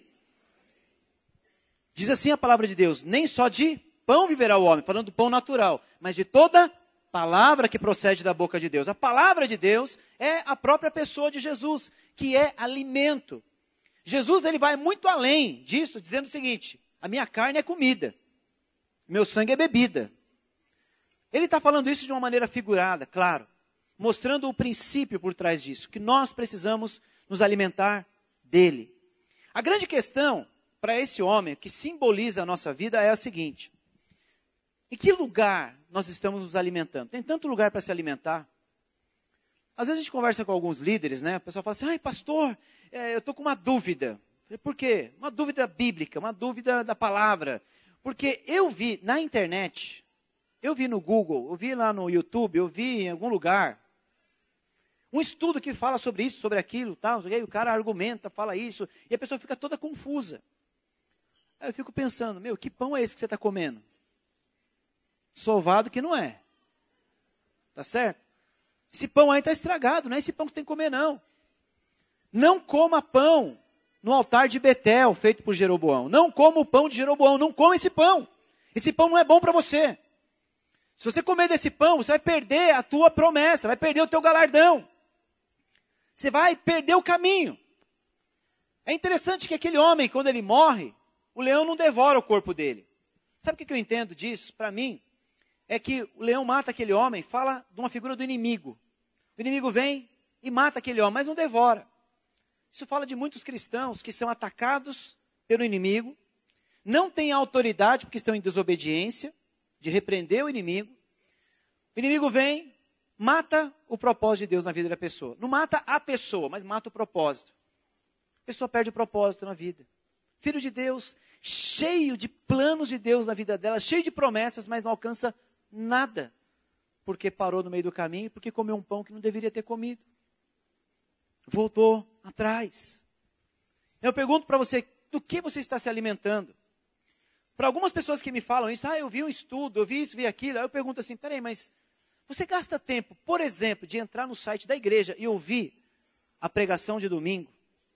Diz assim a palavra de Deus, nem só de pão viverá o homem, falando do pão natural, mas de toda palavra que procede da boca de Deus. A palavra de Deus é a própria pessoa de Jesus, que é alimento. Jesus, ele vai muito além disso, dizendo o seguinte, a minha carne é comida, meu sangue é bebida. Ele está falando isso de uma maneira figurada, claro, mostrando o princípio por trás disso, que nós precisamos nos alimentar dele. A grande questão para esse homem, que simboliza a nossa vida, é a seguinte, em que lugar nós estamos nos alimentando? Tem tanto lugar para se alimentar. Às vezes a gente conversa com alguns líderes, né? O pessoal fala assim, ai pastor, eu estou com uma dúvida. Falei, por quê? Uma dúvida bíblica, uma dúvida da palavra. Porque eu vi na internet, eu vi no Google, eu vi lá no YouTube, eu vi em algum lugar, um estudo que fala sobre isso, sobre aquilo, tal, e aí o cara argumenta, fala isso, e a pessoa fica toda confusa. Aí eu fico pensando, que pão é esse que você está comendo? Sovado que não é. Tá certo? Esse pão aí está estragado, não é esse pão que você tem que comer, não. Não coma pão no altar de Betel, feito por Jeroboão. Não coma o pão de Jeroboão, não coma esse pão. Esse pão não é bom para você. Se você comer desse pão, você vai perder a tua promessa, vai perder o teu galardão. Você vai perder o caminho. É interessante que aquele homem, quando ele morre, o leão não devora o corpo dele. Sabe o que eu entendo disso? Para mim, é que o leão mata aquele homem, fala de uma figura do inimigo. O inimigo vem e mata aquele homem, mas não devora. Isso fala de muitos cristãos que são atacados pelo inimigo, não têm autoridade porque estão em desobediência, de repreender o inimigo. O inimigo vem, mata o propósito de Deus na vida da pessoa. Não mata a pessoa, mas mata o propósito. A pessoa perde o propósito na vida. Filho de Deus, cheio de planos de Deus na vida dela, cheio de promessas, mas não alcança nada. Porque parou no meio do caminho, porque comeu um pão que não deveria ter comido. Voltou atrás. Eu pergunto para você, do que você está se alimentando? Para algumas pessoas que me falam isso, eu vi um estudo, eu vi isso, vi aquilo, aí eu pergunto assim, peraí, mas você gasta tempo, por exemplo, de entrar no site da igreja e ouvir a pregação de domingo?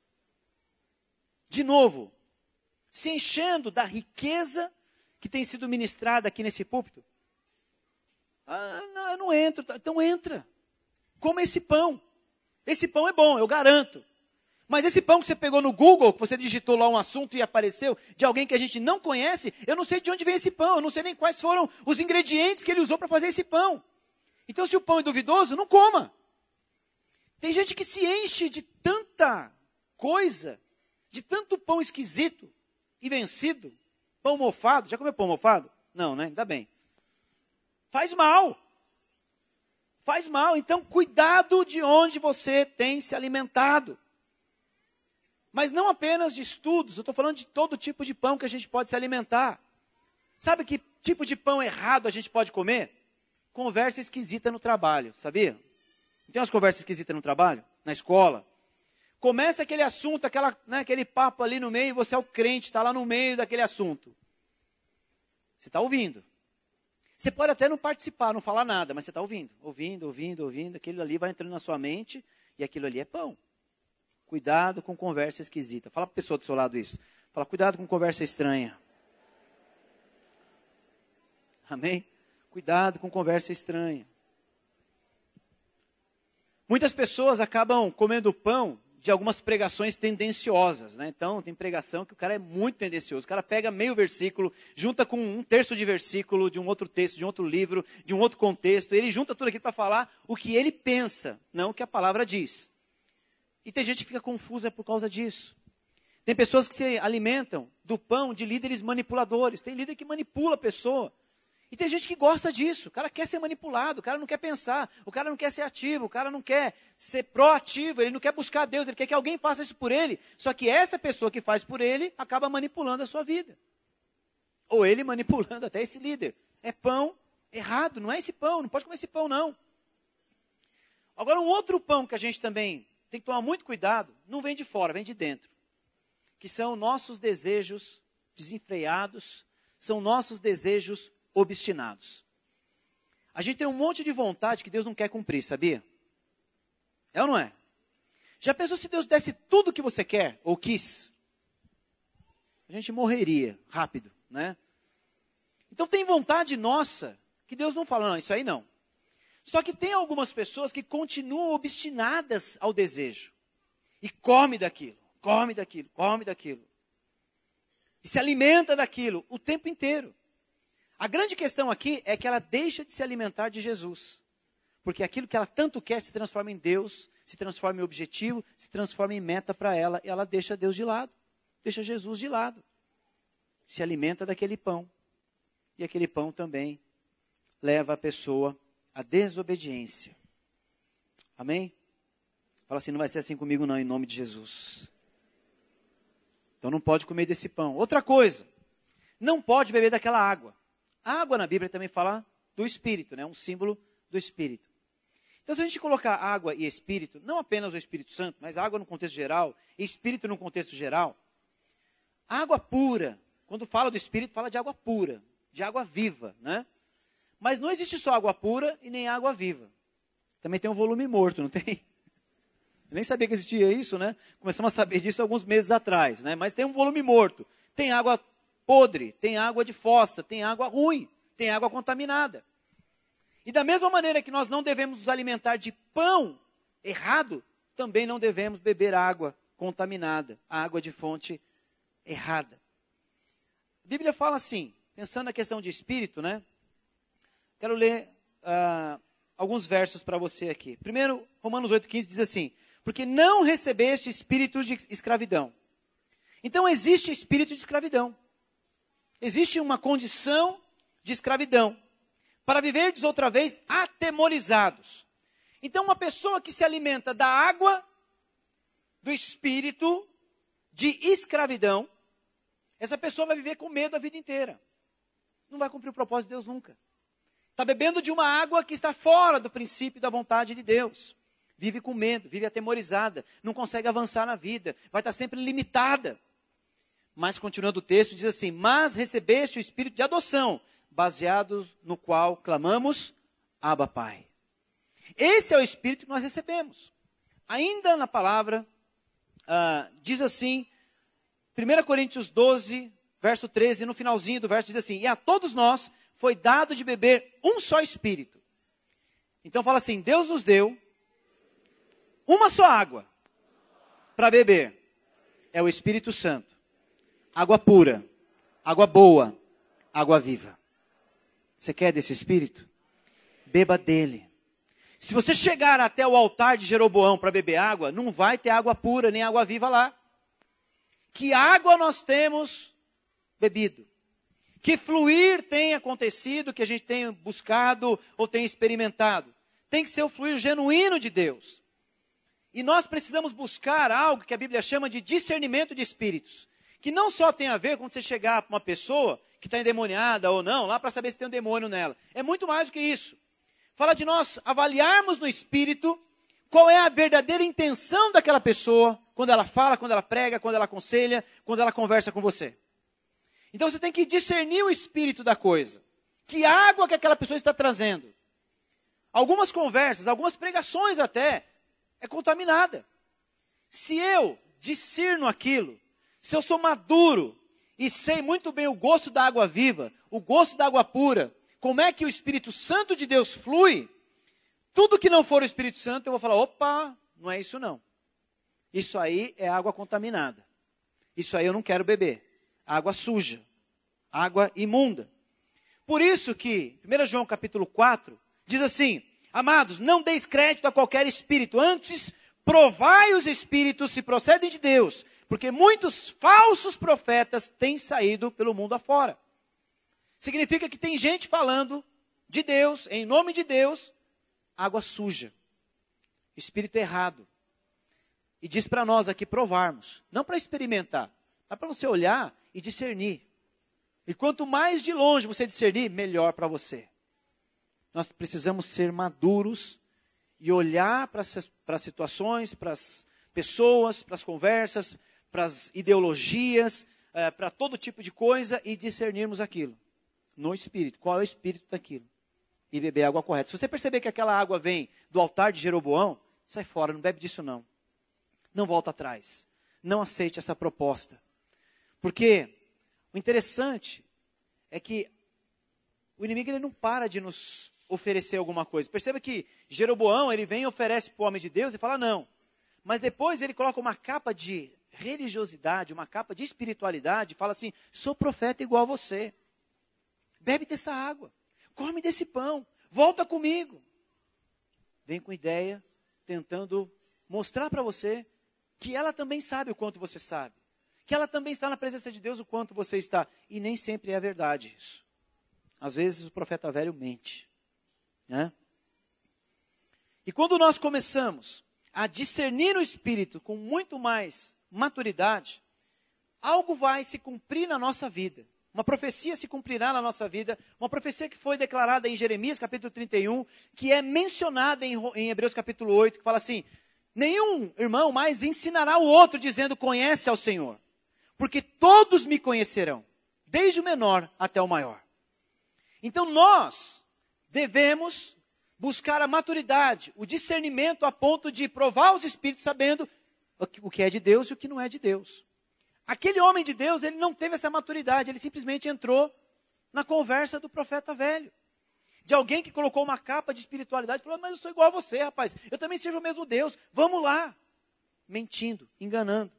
De novo, se enchendo da riqueza que tem sido ministrada aqui nesse púlpito? Não, eu não entro. Então entra. Coma esse pão. Esse pão é bom, eu garanto. Mas esse pão que você pegou no Google, que você digitou lá um assunto e apareceu de alguém que a gente não conhece, eu não sei de onde vem esse pão, eu não sei nem quais foram os ingredientes que ele usou para fazer esse pão. Então, se o pão é duvidoso, não coma. Tem gente que se enche de tanta coisa, de tanto pão esquisito e vencido, pão mofado. Já comeu pão mofado? Não, né? Ainda bem. Faz mal. Faz mal. Então, cuidado de onde você tem se alimentado. Mas não apenas de estudos, eu estou falando de todo tipo de pão que a gente pode se alimentar. Sabe que tipo de pão errado a gente pode comer? Conversa esquisita no trabalho, sabia? Não tem umas conversas esquisitas no trabalho? Na escola? Começa aquele assunto, aquele papo ali no meio, e você é o crente, está lá no meio daquele assunto. Você está ouvindo. Você pode até não participar, não falar nada, mas você está ouvindo. Ouvindo. Aquilo ali vai entrando na sua mente, e aquilo ali é pão. Cuidado com conversa esquisita. Fala para a pessoa do seu lado isso. Fala, cuidado com conversa estranha. Amém? Cuidado com conversa estranha. Muitas pessoas acabam comendo pão de algumas pregações tendenciosas, né? Então, tem pregação que o cara é muito tendencioso. O cara pega meio versículo, junta com um terço de versículo de um outro texto, de um outro livro, de um outro contexto. Ele junta tudo aquilo para falar o que ele pensa, não o que a palavra diz. E tem gente que fica confusa por causa disso. Tem pessoas que se alimentam do pão de líderes manipuladores. Tem líder que manipula a pessoa. E tem gente que gosta disso. O cara quer ser manipulado, o cara não quer pensar, o cara não quer ser ativo, o cara não quer ser proativo, ele não quer buscar Deus, ele quer que alguém faça isso por ele. Só que essa pessoa que faz por ele acaba manipulando a sua vida. Ou ele manipulando até esse líder. É pão errado, não é esse pão, não pode comer esse pão não. Agora um outro pão que a gente também tem que tomar muito cuidado, não vem de fora, vem de dentro. Que são nossos desejos desenfreados, são nossos desejos obstinados. A gente tem um monte de vontade que Deus não quer cumprir, sabia? É ou não é? Já pensou se Deus desse tudo o que você quer, ou quis? A gente morreria rápido, né? Então tem vontade nossa, que Deus não fala, não, isso aí não. Só que tem algumas pessoas que continuam obstinadas ao desejo. E come daquilo, come daquilo, come daquilo. E se alimenta daquilo o tempo inteiro. A grande questão aqui é que ela deixa de se alimentar de Jesus. Porque aquilo que ela tanto quer se transforma em Deus, se transforma em objetivo, se transforma em meta para ela. E ela deixa Deus de lado, deixa Jesus de lado. Se alimenta daquele pão. E aquele pão também leva a pessoa à desobediência. Amém? Fala assim, não vai ser assim comigo não, em nome de Jesus. Então não pode comer desse pão. Outra coisa, não pode beber daquela água. A água na Bíblia também fala do Espírito, né? Um símbolo do Espírito. Então se a gente colocar água e Espírito, não apenas o Espírito Santo, mas água no contexto geral, e Espírito no contexto geral, água pura, quando fala do Espírito, fala de água pura, de água viva, né? Mas não existe só água pura e nem água viva. Também tem um volume morto, não tem? Eu nem sabia que existia isso, né? Começamos a saber disso alguns meses atrás, né? Mas tem um volume morto. Tem água podre, tem água de fossa, tem água ruim, tem água contaminada. E da mesma maneira que nós não devemos nos alimentar de pão errado, também não devemos beber água contaminada, água de fonte errada. A Bíblia fala assim, pensando na questão de espírito, né? Quero ler alguns versos para você aqui. Primeiro, Romanos 8,15 diz assim, porque não recebeste espírito de escravidão. Então existe espírito de escravidão. Existe uma condição de escravidão. Para viverdes outra vez atemorizados. Então uma pessoa que se alimenta da água, do espírito de escravidão, essa pessoa vai viver com medo a vida inteira. Não vai cumprir o propósito de Deus nunca. Está bebendo de uma água que está fora do princípio da vontade de Deus. Vive com medo, vive atemorizada, não consegue avançar na vida, vai estar sempre limitada. Mas continuando o texto, diz assim, mas recebeste o espírito de adoção, baseado no qual clamamos, Abba, Pai. Esse é o espírito que nós recebemos. Ainda na palavra, diz assim, 1 Coríntios 12, verso 13, no finalzinho do verso diz assim, e a todos nós foi dado de beber um só espírito. Então fala assim, Deus nos deu uma só água para beber. É o Espírito Santo. Água pura, água boa, água viva. Você quer desse Espírito? Beba dele. Se você chegar até o altar de Jeroboão para beber água, não vai ter água pura nem água viva lá. Que água nós temos bebido? Que fluir tem acontecido, que a gente tem buscado ou tem experimentado? Tem que ser o fluir genuíno de Deus. E nós precisamos buscar algo que a Bíblia chama de discernimento de espíritos. Que não só tem a ver quando você chegar para uma pessoa que está endemoniada ou não, lá para saber se tem um demônio nela. É muito mais do que isso. Fala de nós avaliarmos no espírito qual é a verdadeira intenção daquela pessoa, quando ela fala, quando ela prega, quando ela aconselha, quando ela conversa com você. Então você tem que discernir o espírito da coisa. Que água que aquela pessoa está trazendo. Algumas conversas, algumas pregações até, é contaminada. Se eu discerno aquilo, se eu sou maduro e sei muito bem o gosto da água viva, o gosto da água pura, como é que o Espírito Santo de Deus flui, tudo que não for o Espírito Santo, eu vou falar, opa, não é isso não. Isso aí é água contaminada. Isso aí eu não quero beber. Água suja, água imunda. Por isso que, 1 João capítulo 4, diz assim, amados, não deis crédito a qualquer espírito, antes provai os espíritos se procedem de Deus, porque muitos falsos profetas têm saído pelo mundo afora. Significa que tem gente falando de Deus, em nome de Deus, água suja, espírito errado. E diz para nós aqui provarmos, não para experimentar, mas para você olhar e discernir. E quanto mais de longe você discernir, melhor para você. Nós precisamos ser maduros e olhar para as situações, para as pessoas, para as conversas, para as ideologias, para todo tipo de coisa e discernirmos aquilo no Espírito. Qual é o Espírito daquilo? E beber a água correta. Se você perceber que aquela água vem do altar de Jeroboão, sai fora, não bebe disso não. Não volta atrás. Não aceite essa proposta. Porque o interessante é que o inimigo ele não para de nos oferecer alguma coisa. Perceba que Jeroboão, ele vem e oferece para o homem de Deus e fala não. Mas depois ele coloca uma capa de religiosidade, uma capa de espiritualidade, e fala assim, sou profeta igual a você. Bebe dessa água, come desse pão, volta comigo. Vem com ideia, tentando mostrar para você que ela também sabe o quanto você sabe. Que ela também está na presença de Deus o quanto você está. E nem sempre é verdade isso. Às vezes o profeta velho mente. Né? E quando nós começamos a discernir o Espírito com muito mais maturidade, algo vai se cumprir na nossa vida. Uma profecia se cumprirá na nossa vida. Uma profecia que foi declarada em Jeremias capítulo 31, que é mencionada em Hebreus capítulo 8, que fala assim, nenhum irmão mais ensinará o outro dizendo conhece ao Senhor. Porque todos me conhecerão, desde o menor até o maior. Então nós devemos buscar a maturidade, o discernimento a ponto de provar os Espíritos sabendo o que é de Deus e o que não é de Deus. Aquele homem de Deus, ele não teve essa maturidade, ele simplesmente entrou na conversa do profeta velho. De alguém que colocou uma capa de espiritualidade e falou, mas eu sou igual a você, rapaz, eu também sirvo o mesmo Deus, vamos lá. Mentindo, enganando.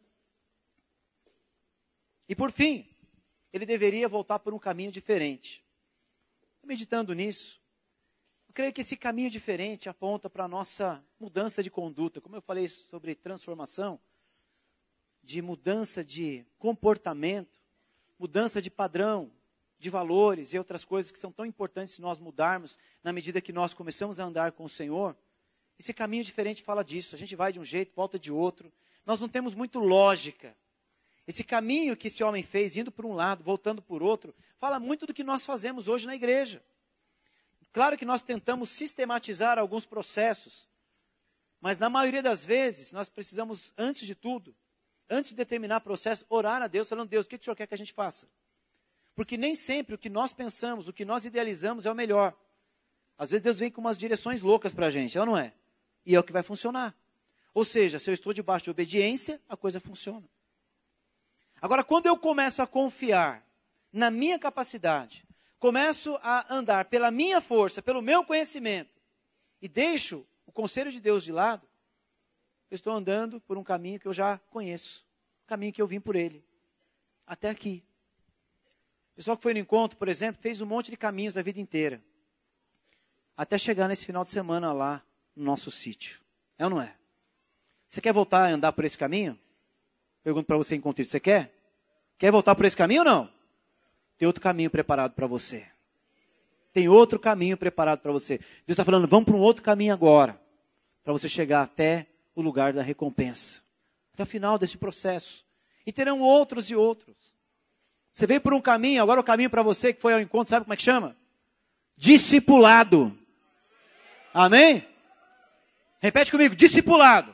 E por fim, ele deveria voltar por um caminho diferente. Meditando nisso, eu creio que esse caminho diferente aponta para a nossa mudança de conduta. Como eu falei sobre transformação, de mudança de comportamento, mudança de padrão, de valores e outras coisas que são tão importantes se nós mudarmos na medida que nós começamos a andar com o Senhor. Esse caminho diferente fala disso. A gente vai de um jeito, volta de outro. Nós não temos muito lógica. Esse caminho que esse homem fez, indo por um lado, voltando por outro, fala muito do que nós fazemos hoje na igreja. Claro que nós tentamos sistematizar alguns processos, mas na maioria das vezes nós precisamos, antes de tudo, antes de determinar processo, orar a Deus, falando, Deus, o que o Senhor quer que a gente faça? Porque nem sempre o que nós pensamos, o que nós idealizamos é o melhor. Às vezes Deus vem com umas direções loucas para a gente, é ou não é? E é o que vai funcionar. Ou seja, se eu estou debaixo de obediência, a coisa funciona. Agora, quando eu começo a confiar na minha capacidade, começo a andar pela minha força, pelo meu conhecimento, e deixo o conselho de Deus de lado, eu estou andando por um caminho que eu já conheço, um caminho que eu vim por ele, até aqui. O pessoal que foi no encontro, por exemplo, fez um monte de caminhos a vida inteira, até chegar nesse final de semana lá no nosso sítio. É ou não é? Você quer voltar a andar por esse caminho? Pergunto para você enquanto isso, você quer? Quer voltar por esse caminho ou não? Tem outro caminho preparado para você. Tem outro caminho preparado para você. Deus está falando, vamos para um outro caminho agora, para você chegar até o lugar da recompensa. Até o final desse processo. E terão outros e outros. Você veio por um caminho, agora o caminho para você que foi ao encontro, sabe como é que chama? Discipulado. Amém? Repete comigo, discipulado.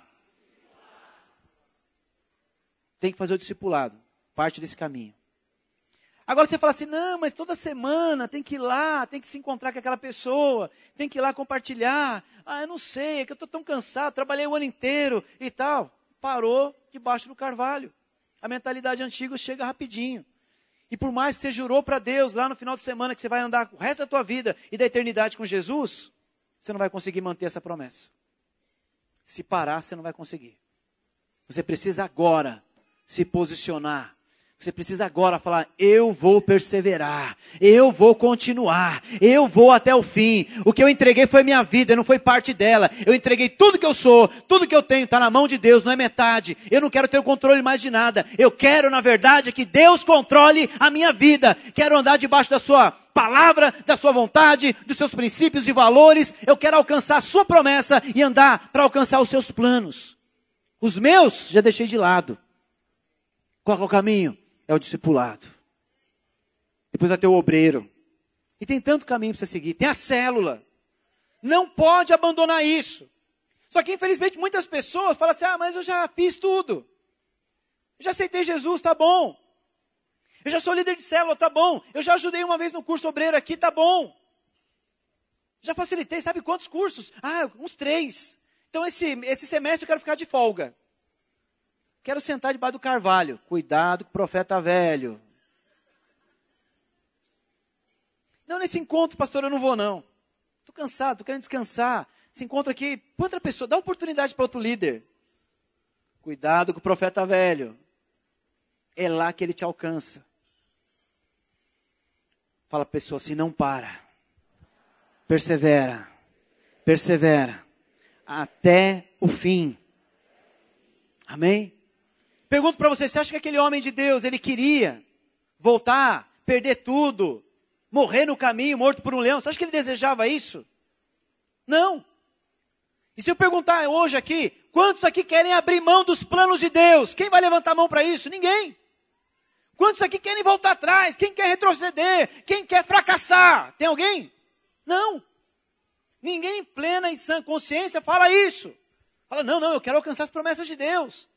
Tem que fazer o discipulado, parte desse caminho. Agora você fala assim, não, mas toda semana tem que ir lá, tem que se encontrar com aquela pessoa, tem que ir lá compartilhar. Ah, eu não sei, é que eu estou tão cansado, trabalhei o ano inteiro e tal. Parou debaixo do carvalho. A mentalidade antiga chega rapidinho. E por mais que você jurou para Deus lá no final de semana que você vai andar o resto da tua vida e da eternidade com Jesus, você não vai conseguir manter essa promessa. Se parar, você não vai conseguir. Você precisa agora se posicionar. Você precisa agora falar, eu vou perseverar, eu vou continuar, eu vou até o fim. O que eu entreguei foi minha vida, não foi parte dela. Eu entreguei tudo que eu sou, tudo que eu tenho está na mão de Deus, não é metade. Eu não quero ter o controle mais de nada. Eu quero, na verdade, que Deus controle a minha vida. Quero andar debaixo da sua palavra, da sua vontade, dos seus princípios e valores. Eu quero alcançar a sua promessa e andar para alcançar os seus planos. Os meus já deixei de lado. Qual é o caminho? É o discipulado. Depois vai ter o obreiro. E tem tanto caminho para você seguir. Tem a célula. Não pode abandonar isso. Só que infelizmente muitas pessoas falam assim, mas eu já fiz tudo. Eu já aceitei Jesus, tá bom. Eu já sou líder de célula, tá bom. Eu já ajudei uma vez no curso obreiro aqui, tá bom. Já facilitei, sabe quantos cursos? Uns 3. Então esse semestre eu quero ficar de folga. Quero sentar debaixo do carvalho. Cuidado com o profeta velho. Não, nesse encontro, pastor, eu não vou não. Estou cansado, estou querendo descansar. Esse encontro aqui, outra pessoa, dá oportunidade para outro líder. Cuidado com o profeta velho. É lá que ele te alcança. Fala a pessoa assim, não para. Persevera. Persevera. Até o fim. Amém? Pergunto para você acha que aquele homem de Deus, ele queria voltar, perder tudo, morrer no caminho, morto por um leão? Você acha que ele desejava isso? Não. E se eu perguntar hoje aqui, quantos aqui querem abrir mão dos planos de Deus? Quem vai levantar a mão para isso? Ninguém. Quantos aqui querem voltar atrás? Quem quer retroceder? Quem quer fracassar? Tem alguém? Não. Ninguém em plena e sã consciência fala isso. Fala, não, eu quero alcançar as promessas de Deus.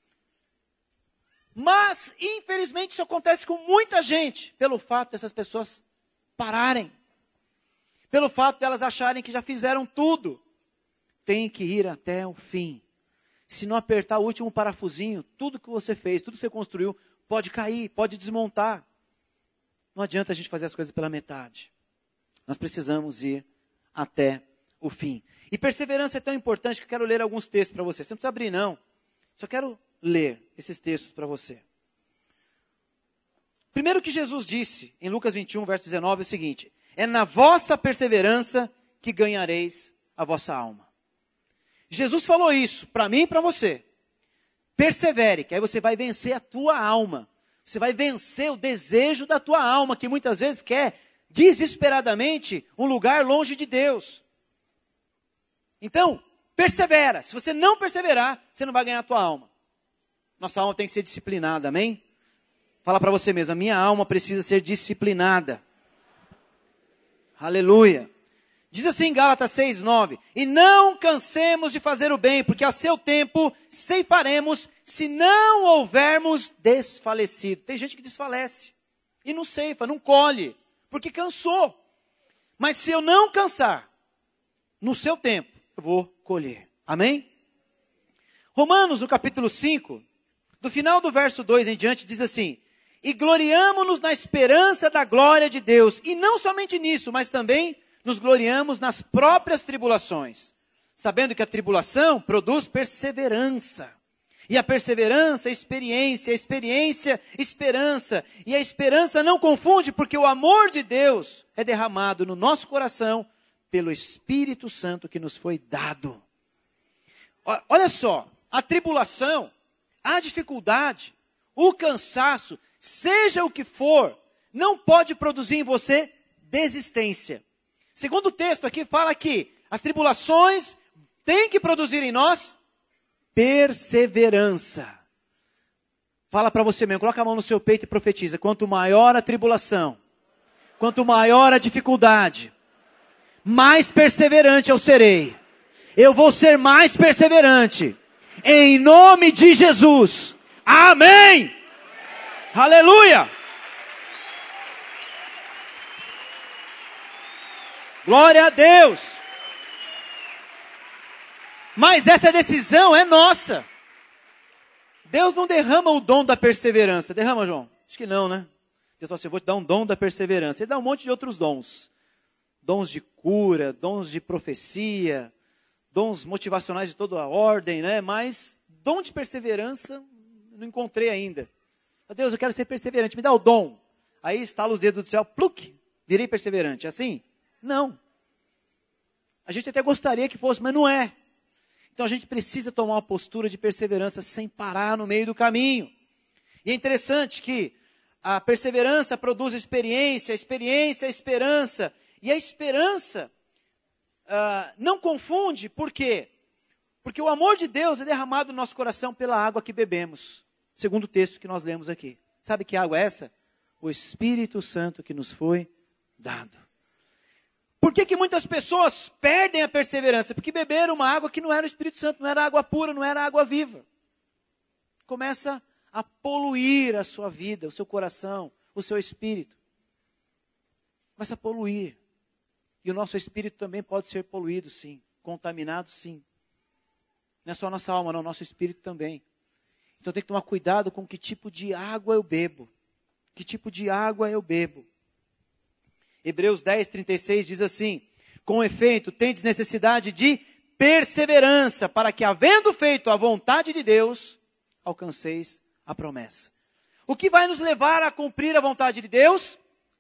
Mas, infelizmente, isso acontece com muita gente, pelo fato dessas pessoas pararem. Pelo fato delas acharem que já fizeram tudo. Tem que ir até o fim. Se não apertar o último parafusinho, tudo que você fez, tudo que você construiu, pode cair, pode desmontar. Não adianta a gente fazer as coisas pela metade. Nós precisamos ir até o fim. E perseverança é tão importante que eu quero ler alguns textos para você. Você não precisa abrir, não. Só quero ler esses textos para você. Primeiro que Jesus disse, em Lucas 21, verso 19, é o seguinte: é na vossa perseverança que ganhareis a vossa alma. Jesus falou isso para mim e para você. Persevere, que aí você vai vencer a tua alma. Você vai vencer o desejo da tua alma, que muitas vezes quer desesperadamente um lugar longe de Deus. Então, persevera. Se você não perseverar, você não vai ganhar a tua alma. Nossa alma tem que ser disciplinada, amém? Fala para você mesmo, a minha alma precisa ser disciplinada. Aleluia. Diz assim em Gálatas 6:9, e não cansemos de fazer o bem, porque a seu tempo ceifaremos, se não houvermos desfalecido. Tem gente que desfalece e não ceifa, não colhe, porque cansou. Mas se eu não cansar, no seu tempo, eu vou colher. Amém? Romanos, no capítulo 5, do final do verso 2 em diante, diz assim: e gloriamo-nos na esperança da glória de Deus. E não somente nisso, mas também nos gloriamos nas próprias tribulações, sabendo que a tribulação produz perseverança. E a perseverança, experiência, a experiência, esperança. E a esperança não confunde, porque o amor de Deus é derramado no nosso coração pelo Espírito Santo que nos foi dado. Olha só, a tribulação, a dificuldade, o cansaço, seja o que for, não pode produzir em você desistência. Segundo o texto aqui fala que as tribulações têm que produzir em nós perseverança. Fala para você mesmo, coloca a mão no seu peito e profetiza: quanto maior a tribulação, quanto maior a dificuldade, mais perseverante eu serei. Eu vou ser mais perseverante. Em nome de Jesus. Amém. Aleluia. Glória a Deus. Mas essa decisão é nossa. Deus não derrama o dom da perseverança. Derrama, João? Acho que não, né? Deus fala assim, eu vou te dar um dom da perseverança. Ele dá um monte de outros dons. Dons de cura, dons de profecia, dons motivacionais de toda a ordem, né? Mas dom de perseverança não encontrei ainda. Deus, eu quero ser perseverante, me dá o dom. Aí estala os dedos do céu, pluc, virei perseverante. Assim? Não. A gente até gostaria que fosse, mas não é. Então a gente precisa tomar uma postura de perseverança sem parar no meio do caminho. E é interessante que a perseverança produz experiência, a experiência é esperança. E a esperança não confunde, por quê? Porque o amor de Deus é derramado no nosso coração pela água que bebemos. Segundo o texto que nós lemos aqui. Sabe que água é essa? O Espírito Santo que nos foi dado. Por que muitas pessoas perdem a perseverança? Porque beberam uma água que não era o Espírito Santo, não era água pura, não era água viva. Começa a poluir a sua vida, o seu coração, o seu espírito. Começa a poluir. E o nosso espírito também pode ser poluído, sim. Contaminado, sim. Não é só a nossa alma, não, o nosso espírito também. Então tem que tomar cuidado com que tipo de água eu bebo. Que tipo de água eu bebo. Hebreus 10, 36 diz assim: com efeito, tendes necessidade de perseverança, para que, havendo feito a vontade de Deus, alcanceis a promessa. O que vai nos levar a cumprir a vontade de Deus?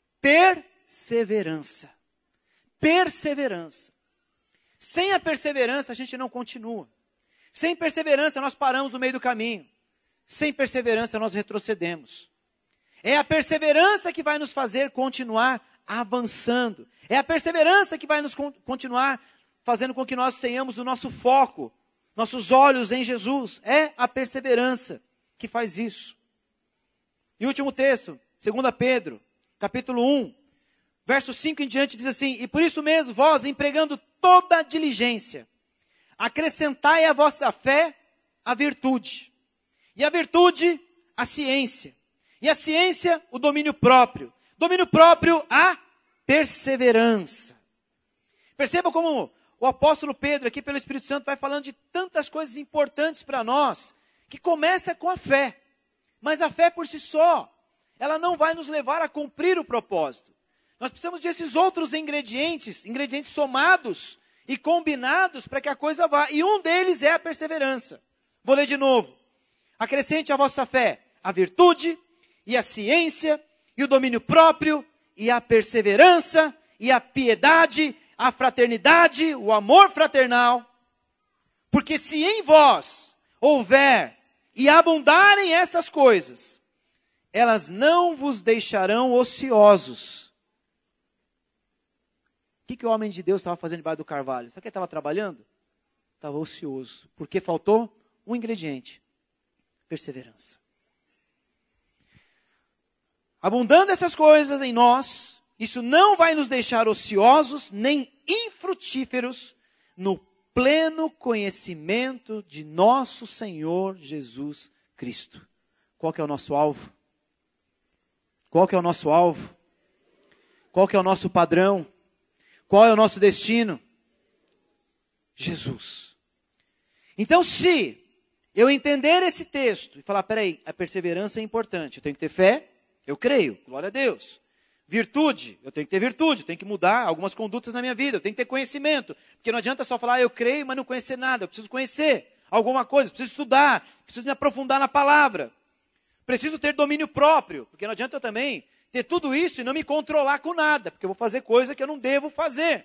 Perseverança. Perseverança. Sem a perseverança, a gente não continua. Sem perseverança, nós paramos no meio do caminho. Sem perseverança, nós retrocedemos. É a perseverança que vai nos fazer continuar avançando. É a perseverança que vai nos continuar fazendo com que nós tenhamos o nosso foco, nossos olhos em Jesus. É a perseverança que faz isso. E o último texto, 2 Pedro, capítulo 1, verso 5 em diante, diz assim: e por isso mesmo, vós, empregando toda a diligência, acrescentai à vossa fé a virtude. E a virtude, a ciência. E a ciência, o domínio próprio. Domínio próprio, a perseverança. Perceba como o apóstolo Pedro, aqui pelo Espírito Santo, vai falando de tantas coisas importantes para nós, que começa com a fé. Mas a fé por si só, ela não vai nos levar a cumprir o propósito. Nós precisamos desses outros ingredientes somados e combinados para que a coisa vá. E um deles é a perseverança. Vou ler de novo. Acrescente à vossa fé a virtude, e a ciência, e o domínio próprio, e a perseverança, e a piedade, a fraternidade, o amor fraternal. Porque se em vós houver e abundarem estas coisas, elas não vos deixarão ociosos. O que o homem de Deus estava fazendo debaixo do carvalho? Sabe o que ele estava trabalhando? Estava ocioso. Porque faltou um ingrediente: perseverança. Abundando essas coisas em nós, isso não vai nos deixar ociosos nem infrutíferos no pleno conhecimento de nosso Senhor Jesus Cristo. Qual que é o nosso alvo? Qual que é o nosso alvo? Qual que é o nosso padrão? Qual é o nosso destino? Jesus. Então, se eu entender esse texto e falar, peraí, a perseverança é importante, eu tenho que ter fé, eu creio, glória a Deus. Virtude, eu tenho que ter virtude, eu tenho que mudar algumas condutas na minha vida, eu tenho que ter conhecimento, porque não adianta só falar, eu creio, mas não conhecer nada, eu preciso conhecer alguma coisa, preciso estudar, preciso me aprofundar na palavra, preciso ter domínio próprio, porque não adianta eu também ter tudo isso e não me controlar com nada, porque eu vou fazer coisa que eu não devo fazer.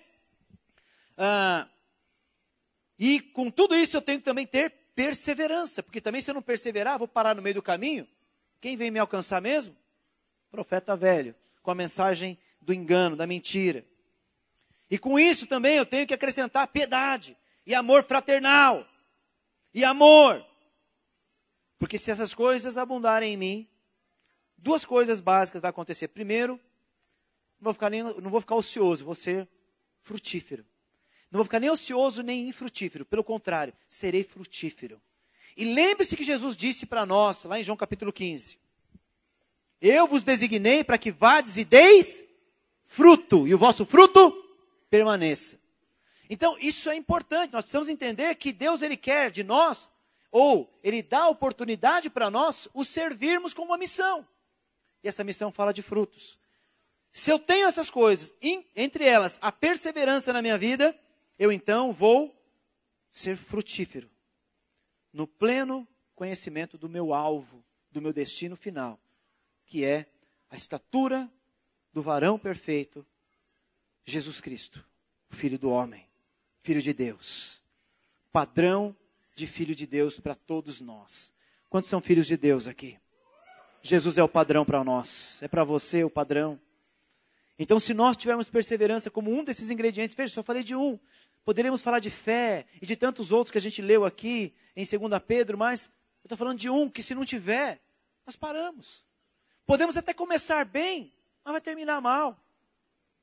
E com tudo isso eu tenho que também ter perseverança, porque também se eu não perseverar, vou parar no meio do caminho. Quem vem me alcançar mesmo? Profeta velho, com a mensagem do engano, da mentira. E com isso também eu tenho que acrescentar piedade, e amor fraternal, e amor. Porque se essas coisas abundarem em mim, duas coisas básicas vão acontecer. Primeiro, não vou ficar ocioso, vou ser frutífero. Não vou ficar nem ocioso nem infrutífero, pelo contrário, serei frutífero. E lembre-se que Jesus disse para nós, lá em João capítulo 15, eu vos designei para que vades e deis fruto, e o vosso fruto permaneça. Então, isso é importante, nós precisamos entender que Deus, Ele quer de nós, ou Ele dá a oportunidade para nós, o servirmos com uma missão. E essa missão fala de frutos. Se eu tenho essas coisas, entre elas a perseverança na minha vida, eu então vou ser frutífero. No pleno conhecimento do meu alvo, do meu destino final, que é a estatura do varão perfeito, Jesus Cristo, o Filho do homem, Filho de Deus. Padrão de Filho de Deus para todos nós. Quantos são filhos de Deus aqui? Jesus é o padrão para nós. É para você o padrão. Então, se nós tivermos perseverança como um desses ingredientes, veja, só falei de um. Poderíamos falar de fé e de tantos outros que a gente leu aqui em 2 Pedro, mas eu estou falando de um que se não tiver, nós paramos. Podemos até começar bem, mas vai terminar mal.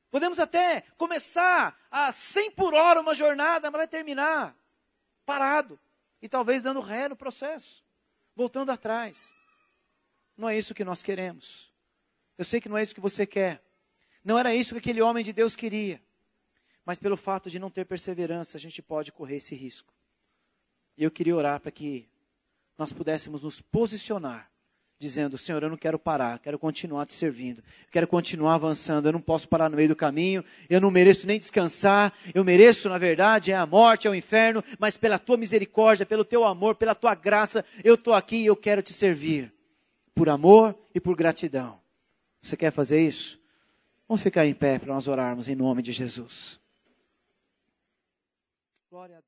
Podemos até começar a 100 por hora uma jornada, mas vai terminar parado. E talvez dando ré no processo, voltando atrás. Não é isso que nós queremos. Eu sei que não é isso que você quer. Não era isso que aquele homem de Deus queria. Mas pelo fato de não ter perseverança, a gente pode correr esse risco. E eu queria orar para que nós pudéssemos nos posicionar, dizendo: Senhor, eu não quero parar, quero continuar te servindo, quero continuar avançando, eu não posso parar no meio do caminho, eu não mereço nem descansar, eu mereço, na verdade, é a morte, é o inferno, mas pela tua misericórdia, pelo teu amor, pela tua graça, eu estou aqui e eu quero te servir, por amor e por gratidão. Você quer fazer isso? Vamos ficar em pé para nós orarmos em nome de Jesus. Glória a Deus.